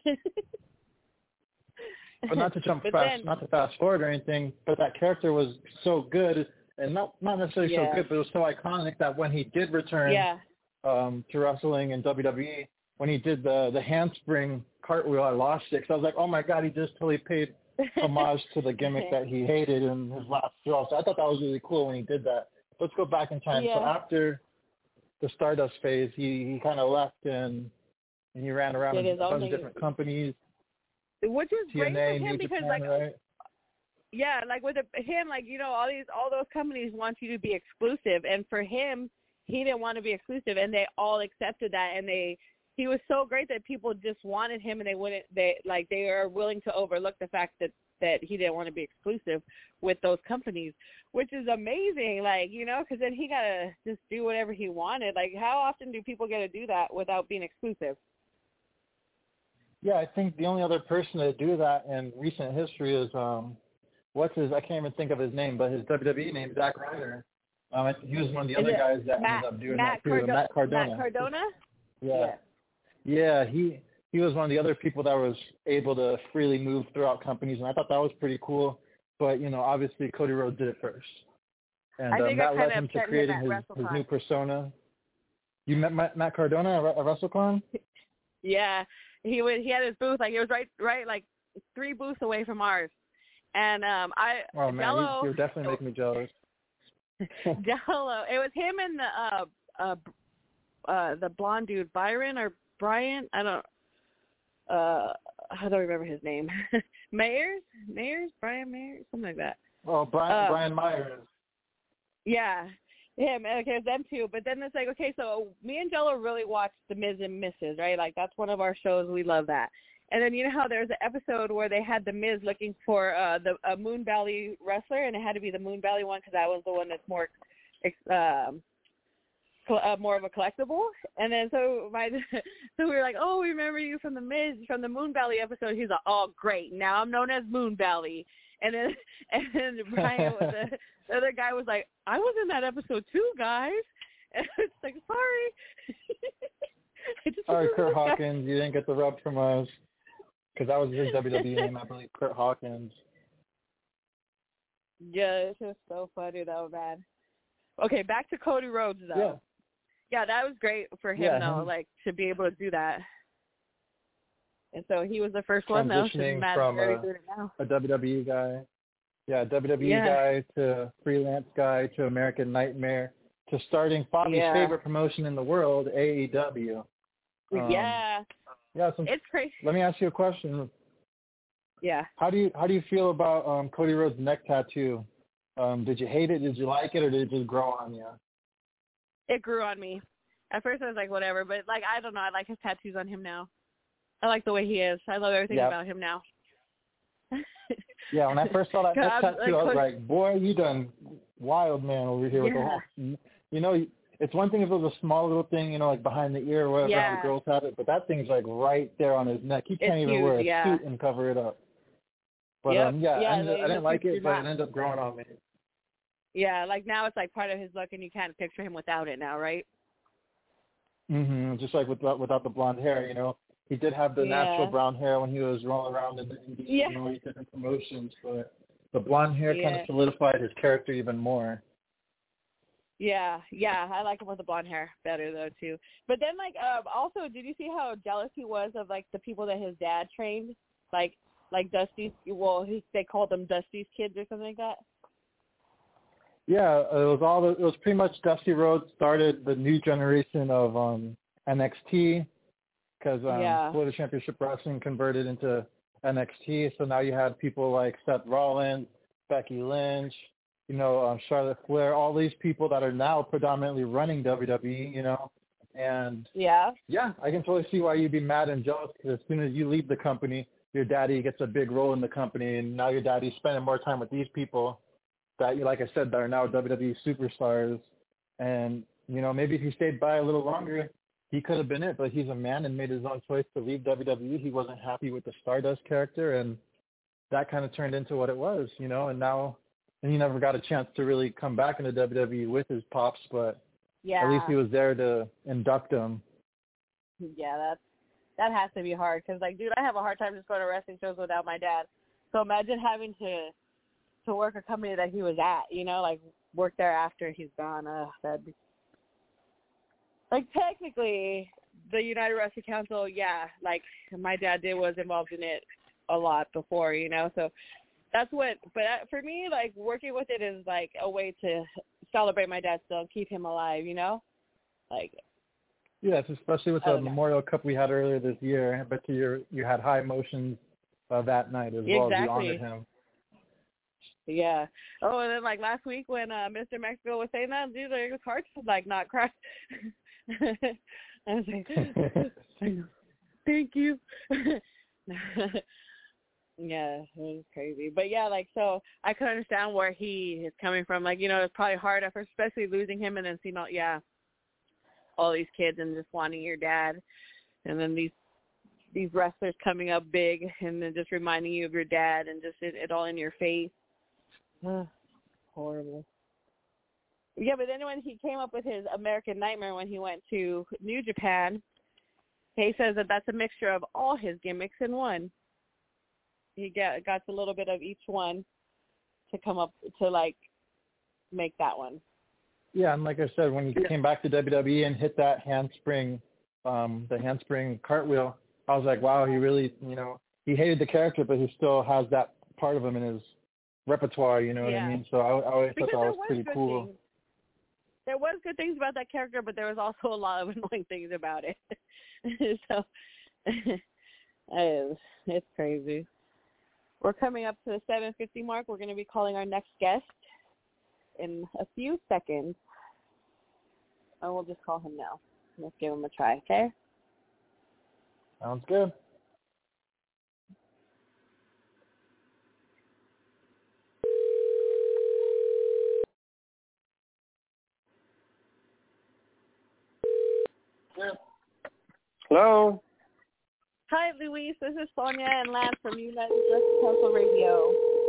But not to not to fast forward or anything, but that character was so good, and not necessarily so good, but it was so iconic that when he did return to wrestling in WWE, when he did the handspring cartwheel, I lost it. 'Cause I was like, oh my god, he just totally paid homage to the gimmick that he hated in his last draw. So I thought that was really cool when he did that. Let's go back in time. So after the Stardust phase, he kind of left and he ran around in a bunch of different companies. Which is TNA, great for him New because Japan, like right? yeah, like with him, like, you know, all those companies want you to be exclusive, and for him, he didn't want to be exclusive, and they all accepted that, and he was so great that people just wanted him, and they are willing to overlook the fact that he didn't want to be exclusive with those companies, which is amazing, like, you know, because then he got to just do whatever he wanted. Like, how often do people get to do that without being exclusive? Yeah, I think the only other person to do that in recent history is, I can't even think of his name, but his WWE name, Zack Ryder. He was one of the other guys that ended up doing that too. Matt Cardona. Matt Cardona? Yeah, he was one of the other people that was able to freely move throughout companies, and I thought that was pretty cool. But, you know, obviously Cody Rhodes did it first. And that led him to creating his new persona. You met Matt Cardona at WrestleCon? Yeah. He had his booth, like, it was right like 3 booths away from ours. And oh man, Jello, you're definitely making me jealous. Jello, it was him and the blonde dude, Byron or Brian, I don't remember his name. Myers, Brian Myers, something like that. Oh, Brian Myers. Yeah, him. Okay, it's them two. But then it's like, okay, so me and Jello really watched The Miz and Mrs., right? Like, that's one of our shows. We love that. And then you know how there's an episode where they had The Miz looking for a Moon Valley wrestler, and it had to be the Moon Valley one because that was the one that's more of a collectible. And then so we were like, oh, we remember you from The Miz, from the Moon Valley episode. He's like, oh, great, now I'm known as Moon Valley. And then Brian, the other guy was like, I was in that episode too, guys. And it's like, sorry. Sorry, Kurt Hawkins, you didn't get the rub from us. Because that was his WWE name, I believe, Kurt Hawkins. Yeah, it's just so funny, though, man. Okay, back to Cody Rhodes, though. Yeah, that was great for him, though, like, to be able to do that. And so he was the first one, though. Transitioning from a WWE guy. Yeah, WWE guy to freelance guy to American Nightmare. to starting Bobby's favorite promotion in the world, AEW. Yeah, it's crazy. Let me ask you a question. Yeah. How do you feel about Cody Rhodes' neck tattoo? Did you hate it? Did you like it, or did it just grow on you? It grew on me. At first, I was like, whatever, but like I don't know. I like his tattoos on him now. I like the way he is. I love everything about him now. Yeah, when I first saw that neck tattoo, I was like, boy, you done wild man over here with the whole. You know, it's one thing if it was a small little thing, you know, like behind the ear or whatever, how the girls have it, but that thing's like right there on his neck. He can't even wear a suit and cover it up. But I didn't like it, but it ended up growing on me. Yeah, like now it's like part of his look, and you can't picture him without it now, right? Just like without the blonde hair, you know. He did have the natural brown hair when he was rolling around in the indies, you know, these different promotions, but the blonde hair kind of solidified his character even more. Yeah, I like him with the blonde hair better though too. But then like also, did you see how jealous he was of like the people that his dad trained, like Dusty's? Well, they called them Dusty's kids or something like that. Yeah, it was pretty much Dusty Rhodes started the new generation of NXT because Florida Championship Wrestling converted into NXT. So now you had people like Seth Rollins, Becky Lynch, you know, Charlotte Flair, all these people that are now predominantly running WWE, you know. And I can totally see why you'd be mad and jealous because as soon as you leave the company, your daddy gets a big role in the company, and now your daddy's spending more time with these people that, like I said, that are now WWE superstars. And, you know, maybe if he stayed by a little longer, he could have been it, but he's a man and made his own choice to leave WWE. He wasn't happy with the Stardust character, and that kind of turned into what it was, you know, and he never got a chance to really come back into WWE with his pops, but at least he was there to induct him. Yeah, that has to be hard because, like, dude, I have a hard time just going to wrestling shows without my dad. So imagine having to work a company that he was at, you know, like work there after he's gone. That'd be... Like, technically, the United Wrestling Council, like my dad was involved in it a lot before, you know, so that's what, but for me, like, working with it is like a way to celebrate my dad still, keep him alive, you know, like. Yes, especially with the Memorial Cup we had earlier this year. I bet you had high emotions that night as well as you honored him. Yeah. Oh, and then like last week when Mr. Mexico was saying that, dude, like, his heart was like not crying. I was like, thank you. Yeah, it was crazy. But yeah, like, so I could understand where he is coming from. Like, you know, it's probably hard at first, especially losing him and then seeing all these kids and just wanting your dad. And then these wrestlers coming up big and then just reminding you of your dad and just it all in your face. Horrible. Yeah, but then when he came up with his American Nightmare when he went to New Japan, he says that that's a mixture of all his gimmicks in one. He got a little bit of each one to come up to, like, make that one. Yeah, and like I said, when he came back to WWE and hit that handspring, the handspring cartwheel, I was like, wow, he really, you know, he hated the character, but he still has that part of him in his repertoire, you know what I mean? So I always thought that was pretty cool. There was good things about that character, but there was also a lot of annoying things about it. So it's crazy. We're coming up to the 7:50 mark. We're going to be calling our next guest in a few seconds. And we'll just call him now. Let's give him a try, okay? Sounds good. Hello. Hi, Luis. This is Sonia and Lance from United Wrestling Council Radio.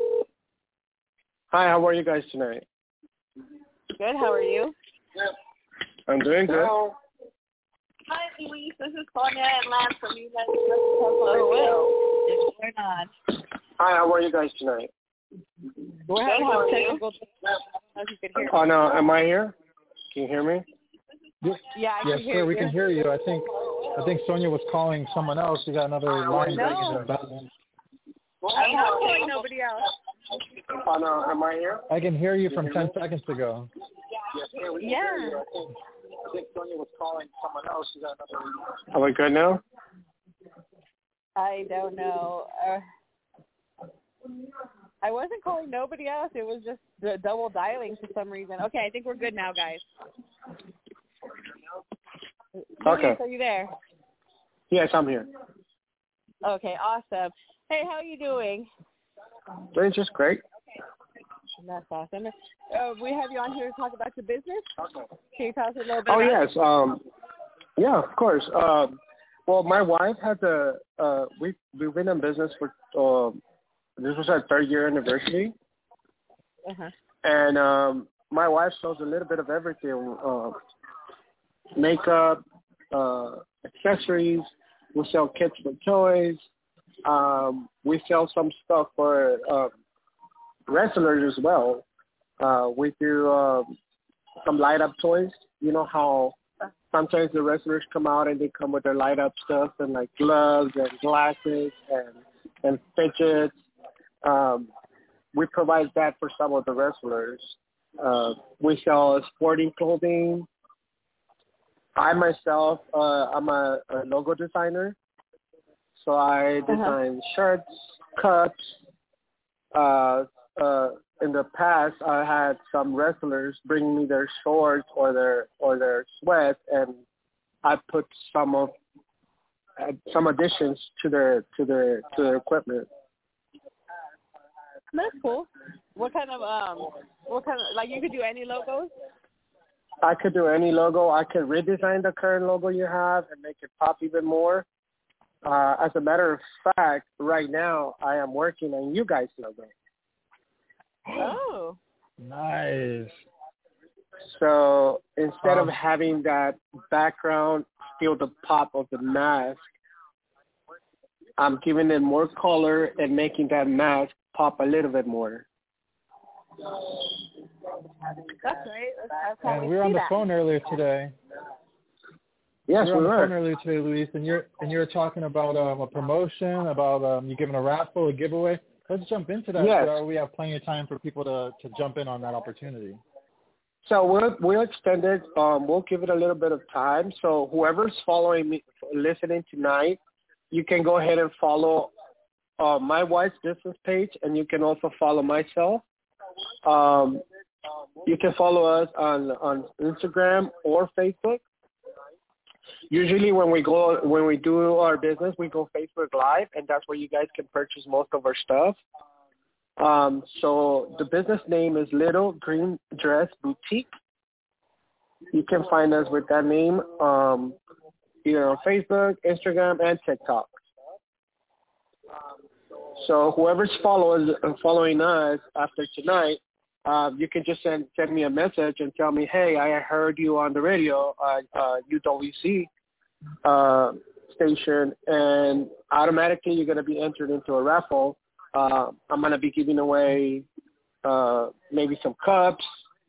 Hi, how are you guys tonight? Good. How are you? I'm doing good. Hi, Luis. This is Sonia and Lance from United Wrestling Council Radio. What's going on? Hi, how are you guys tonight? We're having some technical difficulties. Oh, no. Am I here? Can you hear me? Yeah, I can hear you. Yes, sir, we can hear you. I think Sonia was calling someone else. You got another line. No. I'm not calling nobody else. Oh, no. Am I here? I can hear you from 10 seconds ago. Yeah. I think Sonia was calling someone else. She got another. Are we good now? I don't know. I wasn't calling nobody else. It was just the double dialing for some reason. Okay, I think we're good now, guys. Okay. Luis, are you there? Yes, I'm here. Okay, awesome. Hey, how are you doing? Doing just great. That's awesome. We have you on here to talk about your business. Can you tell us a little bit Oh, about yes. Yeah, of course. Well, my wife had we've been in business for, this was our 3rd year anniversary. Uh-huh. And my wife sells a little bit of everything, makeup, accessories. We sell kits for toys. We sell some stuff for wrestlers as well. We do some light-up toys. You know how sometimes the wrestlers come out and they come with their light-up stuff and like gloves and glasses and fidgets. We provide that for some of the wrestlers. We sell sporting clothing. I myself, I'm a logo designer. So I design shirts, cups. In the past, I had some wrestlers bring me their shorts or their sweats, and I put some additions to their equipment. That's cool. What kind of like you could do any logos? I could do any logo. I could redesign the current logo you have and make it pop even more. As a matter of fact, right now I am working on you guys' logo. Oh. Nice. So instead of having that background steal the pop of the mask, I'm giving it more color and making that mask pop a little bit more. That's right. And we were on the phone earlier today. Yes, we were. On the phone earlier today, Luis, and you were talking about a promotion, about you giving a raffle, a giveaway. Let's jump into that. Yes. So we have plenty of time for people to jump in on that opportunity. So we'll extend it. We'll give it a little bit of time. So whoever's following me, listening tonight, you can go ahead and follow my wife's business page, and you can also follow myself. You can follow us on Instagram or Facebook. Usually when we do our business, we go Facebook Live, and that's where you guys can purchase most of our stuff. So the business name is Little Green Dress Boutique. You can find us with that name either on Facebook, Instagram, and TikTok. So whoever's following us after tonight, you can just send me a message and tell me, hey, I heard you on the radio, UWC station, and automatically you're going to be entered into a raffle. I'm going to be giving away maybe some cups,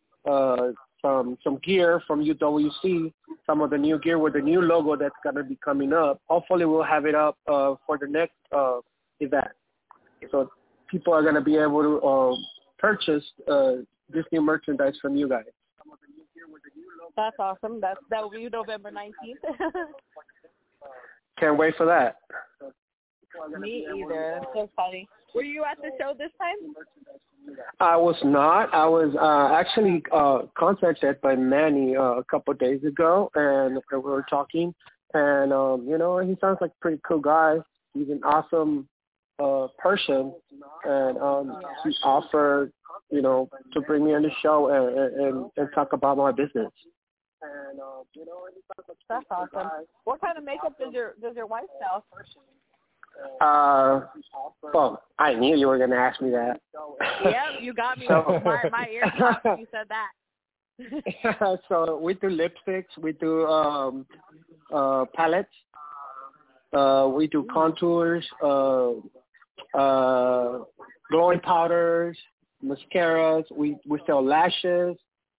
some gear from UWC, some of the new gear with the new logo that's going to be coming up. Hopefully we'll have it up for the next event. So people are going to be able to purchase this new merchandise from you guys. That's awesome. That will be November 19th. Can't wait for that. Me either. That's so funny. Were you at the show this time? I was not. I was actually contacted by Manny a couple of days ago, and we were talking. And, he sounds like a pretty cool guy. He's an awesome person. And he offered, to bring me on the show and talk about my business. And, that's awesome. What kind of makeup does your wife sell? Well, I knew you were going to ask me that. Yeah, you got me. My ear popped when you said that. So we do lipsticks, we do palettes, we do contours, glowing powders, mascaras. We sell lashes.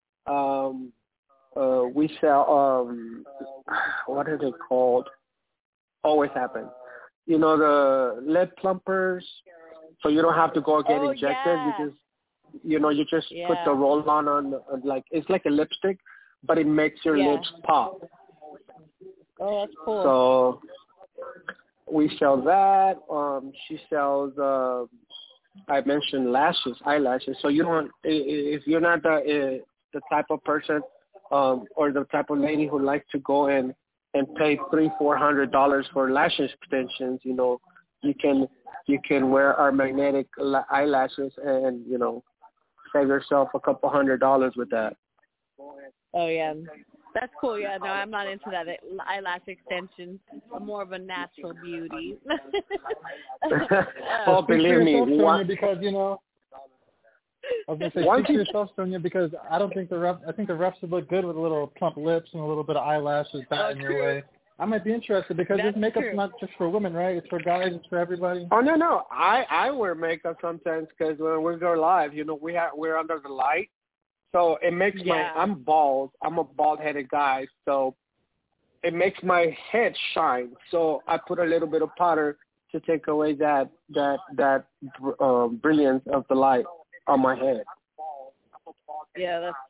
We sell what are they called? Always Happen. The lip plumpers, so you don't have to go get injected. Yeah. You know, you just put the roll-on like, it's like a lipstick, but it makes your lips pop. Oh, that's cool. So we sell that. She sells, I mentioned eyelashes. So you don't, if you're not the type of person or the type of lady who likes to go and pay $300-400 for lash extensions, you know, you can wear our magnetic eyelashes and, you know, save yourself a couple $100 with that. Oh, yeah. That's cool. Yeah, no, I'm not into that eyelash extension. I'm more of a natural beauty. Oh, believe me. Because, you know, I was going to say, speak to yourself, Sonia, because I think the refs would look good with a little plump lips and a little bit of eyelashes batting your way. I might be interested because this makeup's not just for women, right? It's for guys. It's for everybody. Oh, no. I wear makeup sometimes because when we go live, you know, we're under the light. So it makes I'm bald. I'm a bald-headed guy. So it makes my head shine. So I put a little bit of powder to take away that brilliance of the light on my head. Yeah, that's...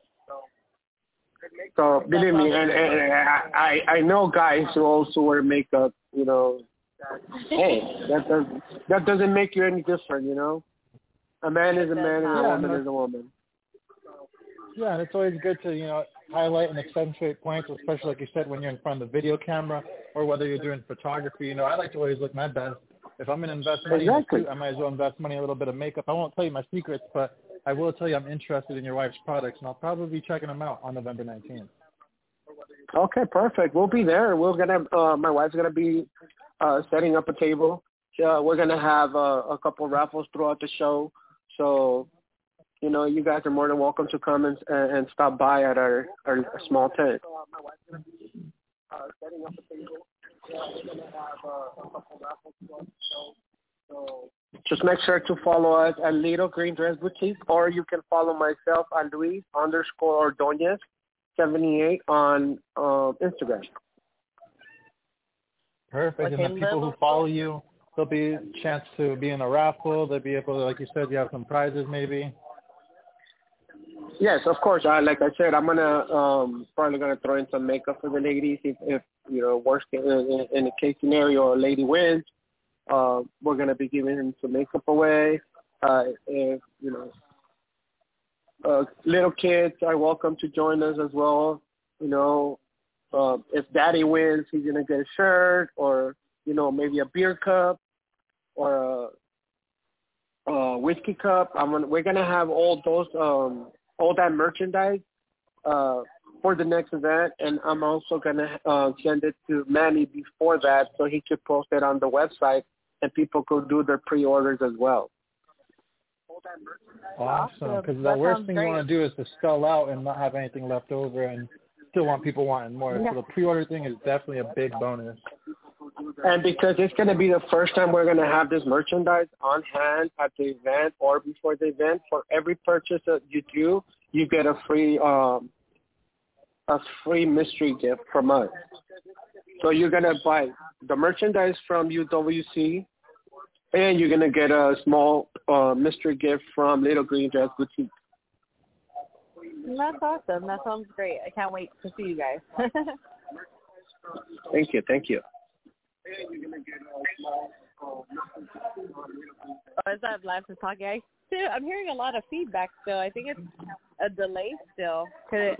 So believe me, and I know guys who also wear makeup. You know, hey, that doesn't make you any different. You know, a man is a man and a woman is a woman. Yeah, and it's always good to, you know, highlight and accentuate points, especially like you said when you're in front of the video camera or whether you're doing photography. You know, I like to always look my best. If I'm going to invest money in a suit, I might as well invest money in a little bit of makeup. I won't tell you my secrets, but I will tell you I'm interested in your wife's products, and I'll probably be checking them out on November 19th. Okay, perfect. We'll be there. We're gonna. My wife's gonna be setting up a table. We're gonna have a couple raffles throughout the show. So, you know, you guys are more than welcome to come and stop by at our small tent. Setting up a table. We're gonna have a couple raffles throughout the show. So just make sure to follow us at Little Green Dress Boutique, or you can follow myself at Luis_Ordonez 78 on Instagram. Perfect. And the people who follow you, there'll be a chance to be in a raffle. They'll be able to, like you said, you have some prizes maybe. Yes, of course. Like I said, I'm probably gonna throw in some makeup for the ladies if you know, worst in the case scenario, a lady wins. We're gonna be giving some makeup away. If you know, little kids are welcome to join us as well. You know, if Daddy wins, he's gonna get a shirt, or you know, maybe a beer cup, or a whiskey cup. We're gonna have all those all that merchandise for the next event, and I'm also gonna send it to Manny before that so he could post it on the website and people could do their pre-orders as well. Awesome, because the worst thing you want to do is to sell out and not have anything left over and still want people wanting more. Yeah. So the pre-order thing is definitely a big bonus. And because it's going to be the first time we're going to have this merchandise on hand at the event or before the event, for every purchase that you do, you get a free mystery gift from us. So you're going to buy the merchandise from UWC, and you're going to get a small mystery gift from Little Green Dress Boutique. That's awesome. That sounds great. I can't wait to see you guys. Thank you. As I've live to talk, I'm hearing a lot of feedback still. I think it's a delay still. Is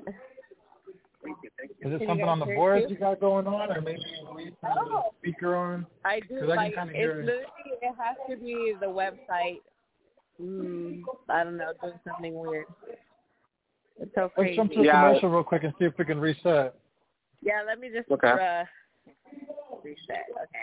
it something on the boards you got going on, or maybe the speaker on? I do. Like, it has to be the website. I don't know, doing something weird. It's so crazy. Let's jump to a commercial real quick and see if we can reset. Yeah, let me just reset. Okay.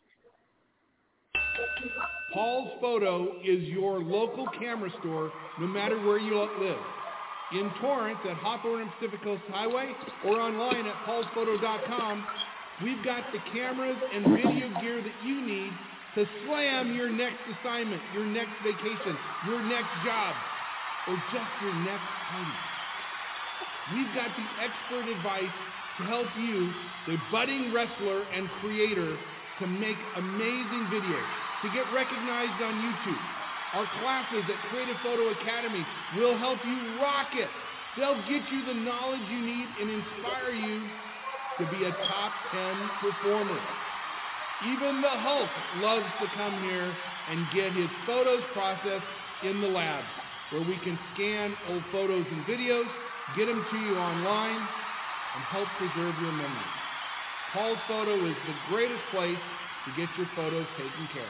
Paul's Photo is your local camera store, no matter where you live. In Torrance at Hawthorne and Pacific Coast Highway, or online at paulsphoto.com, we've got the cameras and video gear that you need to slam your next assignment, your next vacation, your next job, or just your next party. We've got the expert advice to help you, the budding wrestler and creator, to make amazing videos, to get recognized on YouTube. Our classes at Creative Photo Academy will help you rock it. They'll get you the knowledge you need and inspire you to be a top 10 performer. Even the Hulk loves to come here and get his photos processed in the lab, where we can scan old photos and videos, get them to you online, and help preserve your memories. Paul's Photo is the greatest place to get your photos taken care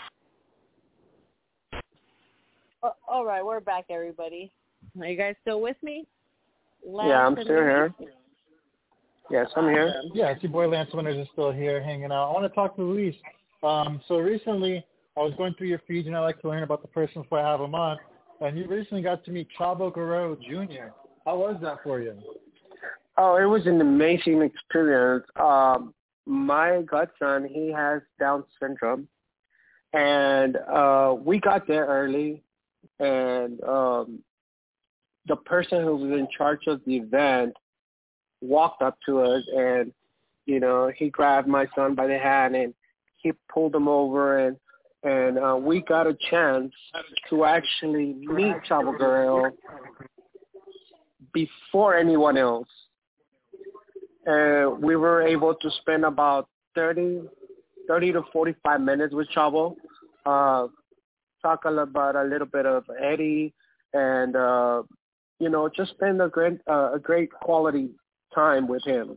of. All right, we're back, everybody. Are you guys still with me? Lance, yeah, I'm still here. Yes, I'm here. Yeah, it's your boy Lance Winters is still here hanging out. I want to talk to Luis. So recently, I was going through your feeds, and I like to learn about the person before I have them on. And you recently got to meet Chavo Guerrero Jr. How was that for you? Oh, it was an amazing experience. My godson, he has Down syndrome, and we got there early, and the person who was in charge of the event walked up to us, and, you know, he grabbed my son by the hand, and he pulled him over, and we got a chance to actually meet Chavo Guerrero before anyone else. We were able to spend about 30 to 45 minutes with Chavo, talk about a little bit of Eddie, and you know, just spend a great quality time with him.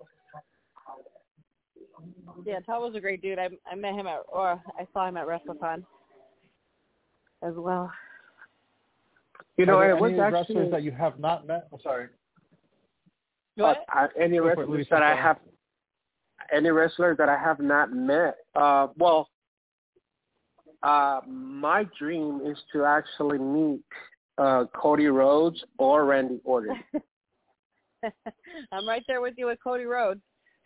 Yeah, Chavo's a great dude. I met him I saw him at WrestleCon as well. You know, it was any actually wrestlers that you have not met. I'm sorry. Any wrestlers that I have, any wrestlers that I have not met. My dream is to actually meet Cody Rhodes or Randy Orton. I'm right there with you with Cody Rhodes.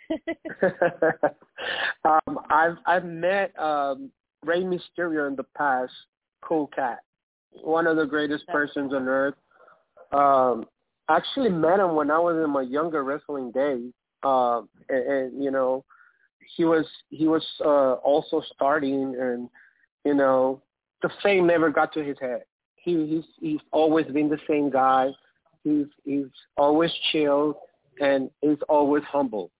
I've met Rey Mysterio in the past. Cool cat, one of the greatest persons on earth. Actually met him when I was in my younger wrestling days, and you know, he was also starting, and you know, the fame never got to his head. He's always been the same guy. He's always chill, and he's always humble.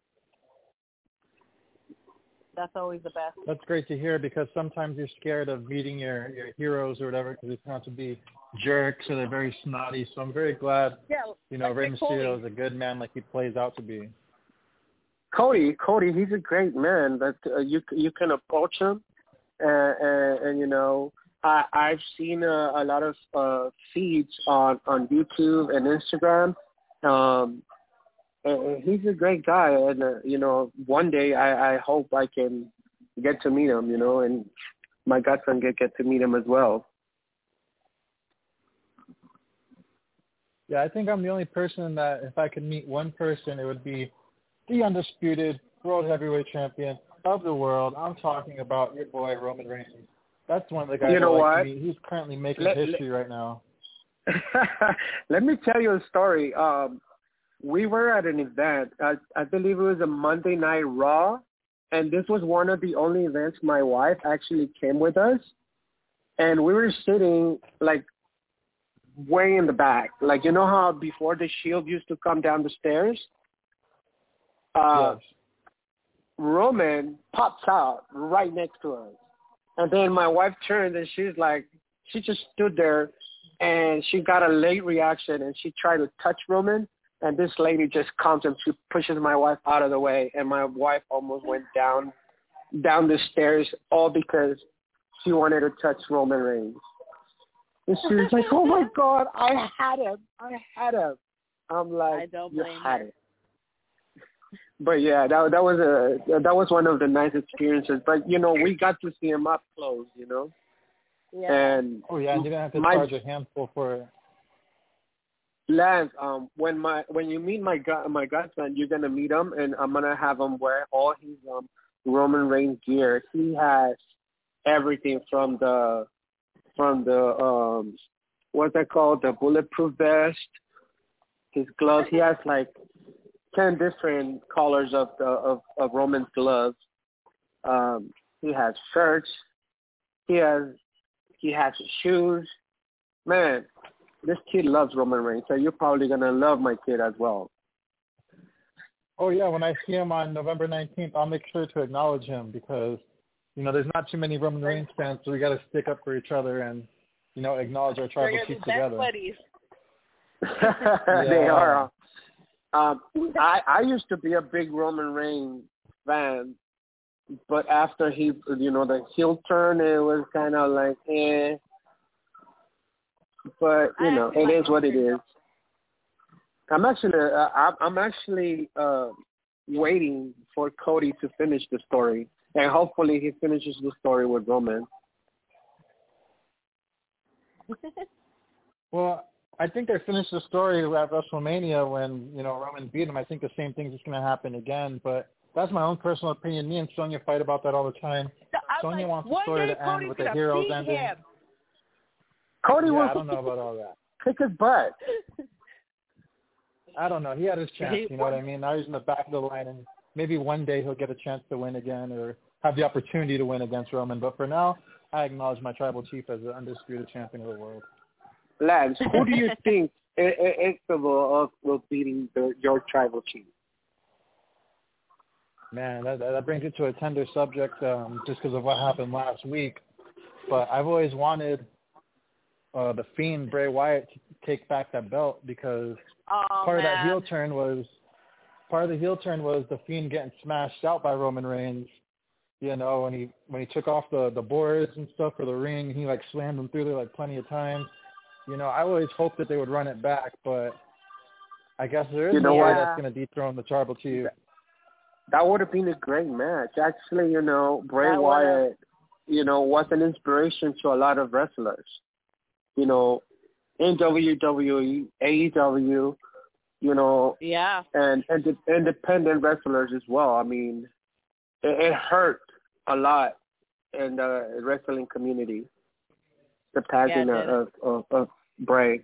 That's always the best. That's great to hear, because sometimes you're scared of meeting your heroes or whatever, because they turn out to be jerks or they're very snotty. So I'm very glad, you know, Rey Mysterio is a good man like he plays out to be. Cody, he's a great man. That you can approach him, and you know, I've seen a lot of feeds on YouTube and Instagram. And he's a great guy, and you know, one day I hope I can get to meet him, you know, and my godson get to meet him as well. Yeah, I think I'm the only person that, if I could meet one person, it would be the undisputed world heavyweight champion of the world. I'm talking about your boy Roman Reigns. That's one of the guys I like to meet. He's currently making history right now. Let me tell you a story. We were at an event. I believe it was a Monday Night Raw, and this was one of the only events my wife actually came with us. And we were sitting, like, way in the back. Like, you know how before the Shield used to come down the stairs? Yes. Roman pops out right next to us. And then my wife turned, and she's like, she just stood there, and she got a late reaction, and she tried to touch Roman. And this lady just comes and she pushes my wife out of the way, and my wife almost went down the stairs, all because she wanted to touch Roman Reigns. And she was like, "Oh my God, I had him! I'm like, I don't you blame had her. it. But yeah, that was one of the nice experiences. But you know, we got to see him up close, you know. Yeah. And you're gonna have to charge a handful for it. Lance, when you meet my godson, you're gonna meet him, and I'm gonna have him wear all his Roman Reigns gear. He has everything from the what's that called, the bulletproof vest, his gloves. He has like 10 different colors of Roman's gloves. He has shirts. He has He has his shoes. Man, this kid loves Roman Reigns, so you're probably going to love my kid as well. Oh, yeah, when I see him on November 19th, I'll make sure to acknowledge him because, you know, there's not too many Roman Reigns fans, so we got to stick up for each other and, you know, acknowledge our tribal chiefs together. Buddies. They are. I used to be a big Roman Reigns fan, but after he, you know, the heel turn, it was kind of like, eh. But, you know, it is what it is. I'm actually waiting for Cody to finish the story, and hopefully he finishes the story with Roman. Well, I think they finished the story at WrestleMania when, you know, Roman beat him. I think the same thing's just going to happen again, but that's my own personal opinion. Me and Sonya fight about that all the time. Sonya wants the story to end with the heroes ending. Cody I don't know about all that. Kick his butt. I don't know. He had his chance, you know what I mean? Now he's in the back of the line, and maybe one day he'll get a chance to win again or have the opportunity to win against Roman. But for now, I acknowledge my tribal chief as the undisputed champion of the world. Lance, who do you think is capable of beating your tribal chief? Man, that brings it to a tender subject just because of what happened last week. But I've always wanted the Fiend, Bray Wyatt, to take back that belt because part of the heel turn was the Fiend getting smashed out by Roman Reigns. You know, when he took off the boards and stuff for the ring, he like slammed them through there like plenty of times. You know, I always hoped that they would run it back, but I guess there is no way that's going to dethrone the tribal chief. That would have been a great match. Actually, you know, Bray Wyatt, you know, was an inspiration to a lot of wrestlers. You know, in WWE, AEW, you know, and independent wrestlers as well. I mean, it hurt a lot in the wrestling community, the passing of Bray.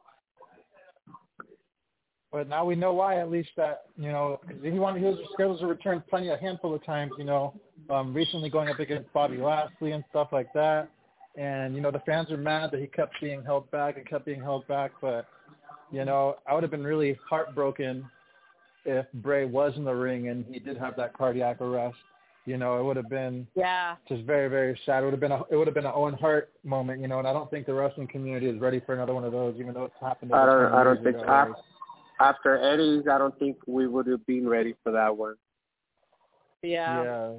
But now we know why, at least, that, you know, because he was scheduled to return a handful of times, you know, recently going up against Bobby Lashley and stuff like that. And, you know, the fans are mad that he kept being held back. But, you know, I would have been really heartbroken if Bray was in the ring and he did have that cardiac arrest. You know, it would have been just very, very sad. It would have been an Owen Hart moment, you know, and I don't think the wrestling community is ready for another one of those, even though it's happened. I don't think after Eddie's, I don't think we would have been ready for that one. Yeah.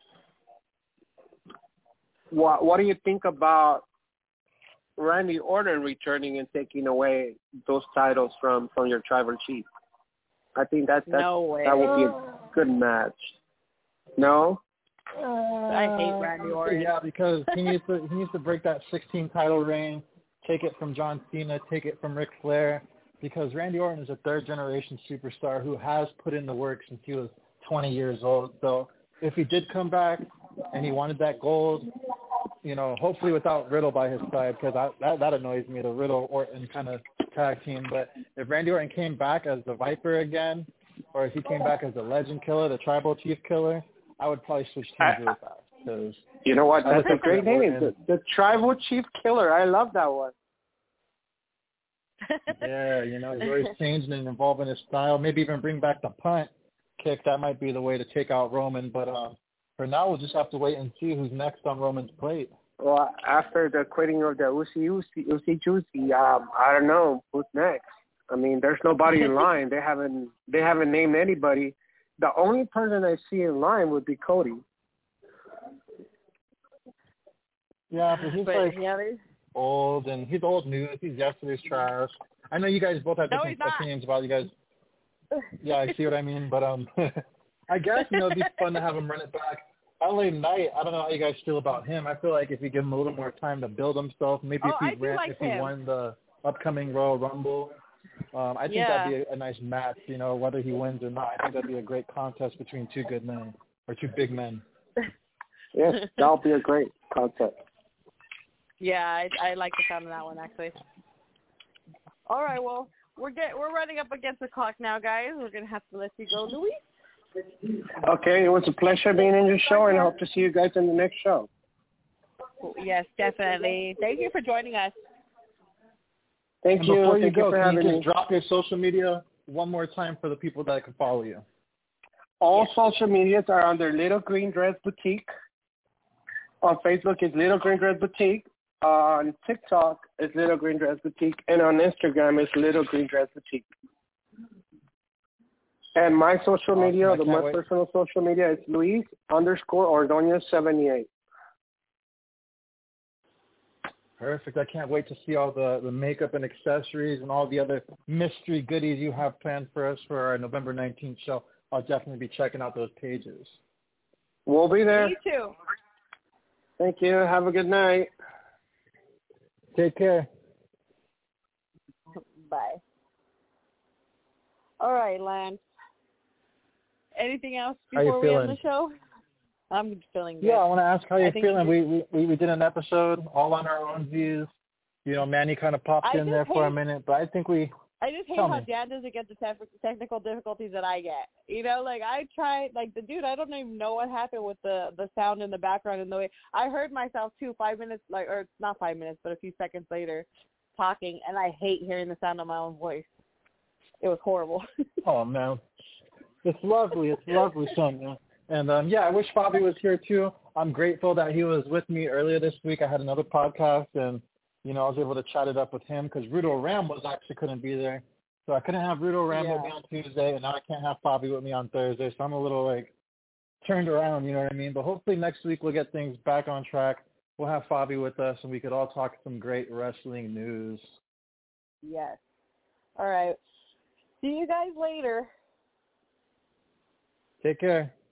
What do you think about Randy Orton returning and taking away those titles from your tribal chief? I think that would be a good match. No? I hate Randy Orton. Yeah, because he needs to break that 16 title reign, take it from John Cena, take it from Ric Flair, because Randy Orton is a third-generation superstar who has put in the work since he was 20 years old. So if he did come back and he wanted that gold, you know, hopefully without Riddle by his side, because that annoys me, the Riddle-Orton kind of tag team. But if Randy Orton came back as the Viper again, or if he came back as the Legend Killer, the Tribal Chief Killer, I would probably switch teams really fast. Cause you know what? That's a great name. The Tribal Chief Killer. I love that one. Yeah, you know, he's always changing and evolving his style. Maybe even bring back the punt kick. That might be the way to take out Roman. But for now, we'll just have to wait and see who's next on Roman's plate. Well, after the quitting of the Usi Juicy, I don't know who's next. I mean, there's nobody in line. They haven't named anybody. The only person I see in line would be Cody. Yeah, but he's old, and he's old news. He's yesterday's trash. I know you guys both have different opinions about you guys. Yeah, I see what I mean. But I guess, you know, it'd be fun to have him run it back. LA Knight, I don't know how you guys feel about him. I feel like if you give him a little more time to build himself, maybe if he won the upcoming Royal Rumble, I think that'd be a nice match, you know, whether he wins or not. I think that'd be a great contest between two good men, or two big men. Yes, that'll be a great contest. Yeah, I like the sound of that one, actually. All right, well, we're running up against the clock now, guys. We're going to have to let you go, Luis. Okay, it was a pleasure being in your show, and I hope to see you guys in the next show. Yes, definitely. Thank you for joining us. Thank you. Before you Thank go, you for can you having just me. drop your social media one more time for the people that can follow you? All social medias are under Little Green Dress Boutique. On Facebook, it's Little Green Dress Boutique. On TikTok, it's Little Green Dress Boutique. And on Instagram, it's Little Green Dress Boutique. And my social media, my personal social media, is Luis_Ordonez78. Perfect. I can't wait to see all the makeup and accessories and all the other mystery goodies you have planned for us for our November 19th show. I'll definitely be checking out those pages. We'll be there. Me too. Thank you. Have a good night. Take care. Bye. All right, Lance. Anything else before we end the show? I'm feeling good. Yeah, I want to ask how you're feeling. We did an episode all on our own views. You know, Manny kind of popped in there for a minute, but I think I just hate how Dan doesn't get the technical difficulties that I get. You know, like I tried, like the dude, I don't even know what happened with the sound in the background and the way I heard myself too 5 minutes, or not 5 minutes, but a few seconds later talking, and I hate hearing the sound of my own voice. It was horrible. Oh, man. It's lovely. It's lovely, Sonia. And, I wish Fabi was here, too. I'm grateful that he was with me earlier this week. I had another podcast, and, I was able to chat it up with him because Rudo Ramos actually couldn't be there. So I couldn't have Rudo Ram with me on Tuesday, and now I can't have Fabi with me on Thursday. So I'm a little, turned around, you know what I mean? But hopefully next week we'll get things back on track. We'll have Fabi with us, and we could all talk some great wrestling news. Yes. All right. See you guys later. Take care.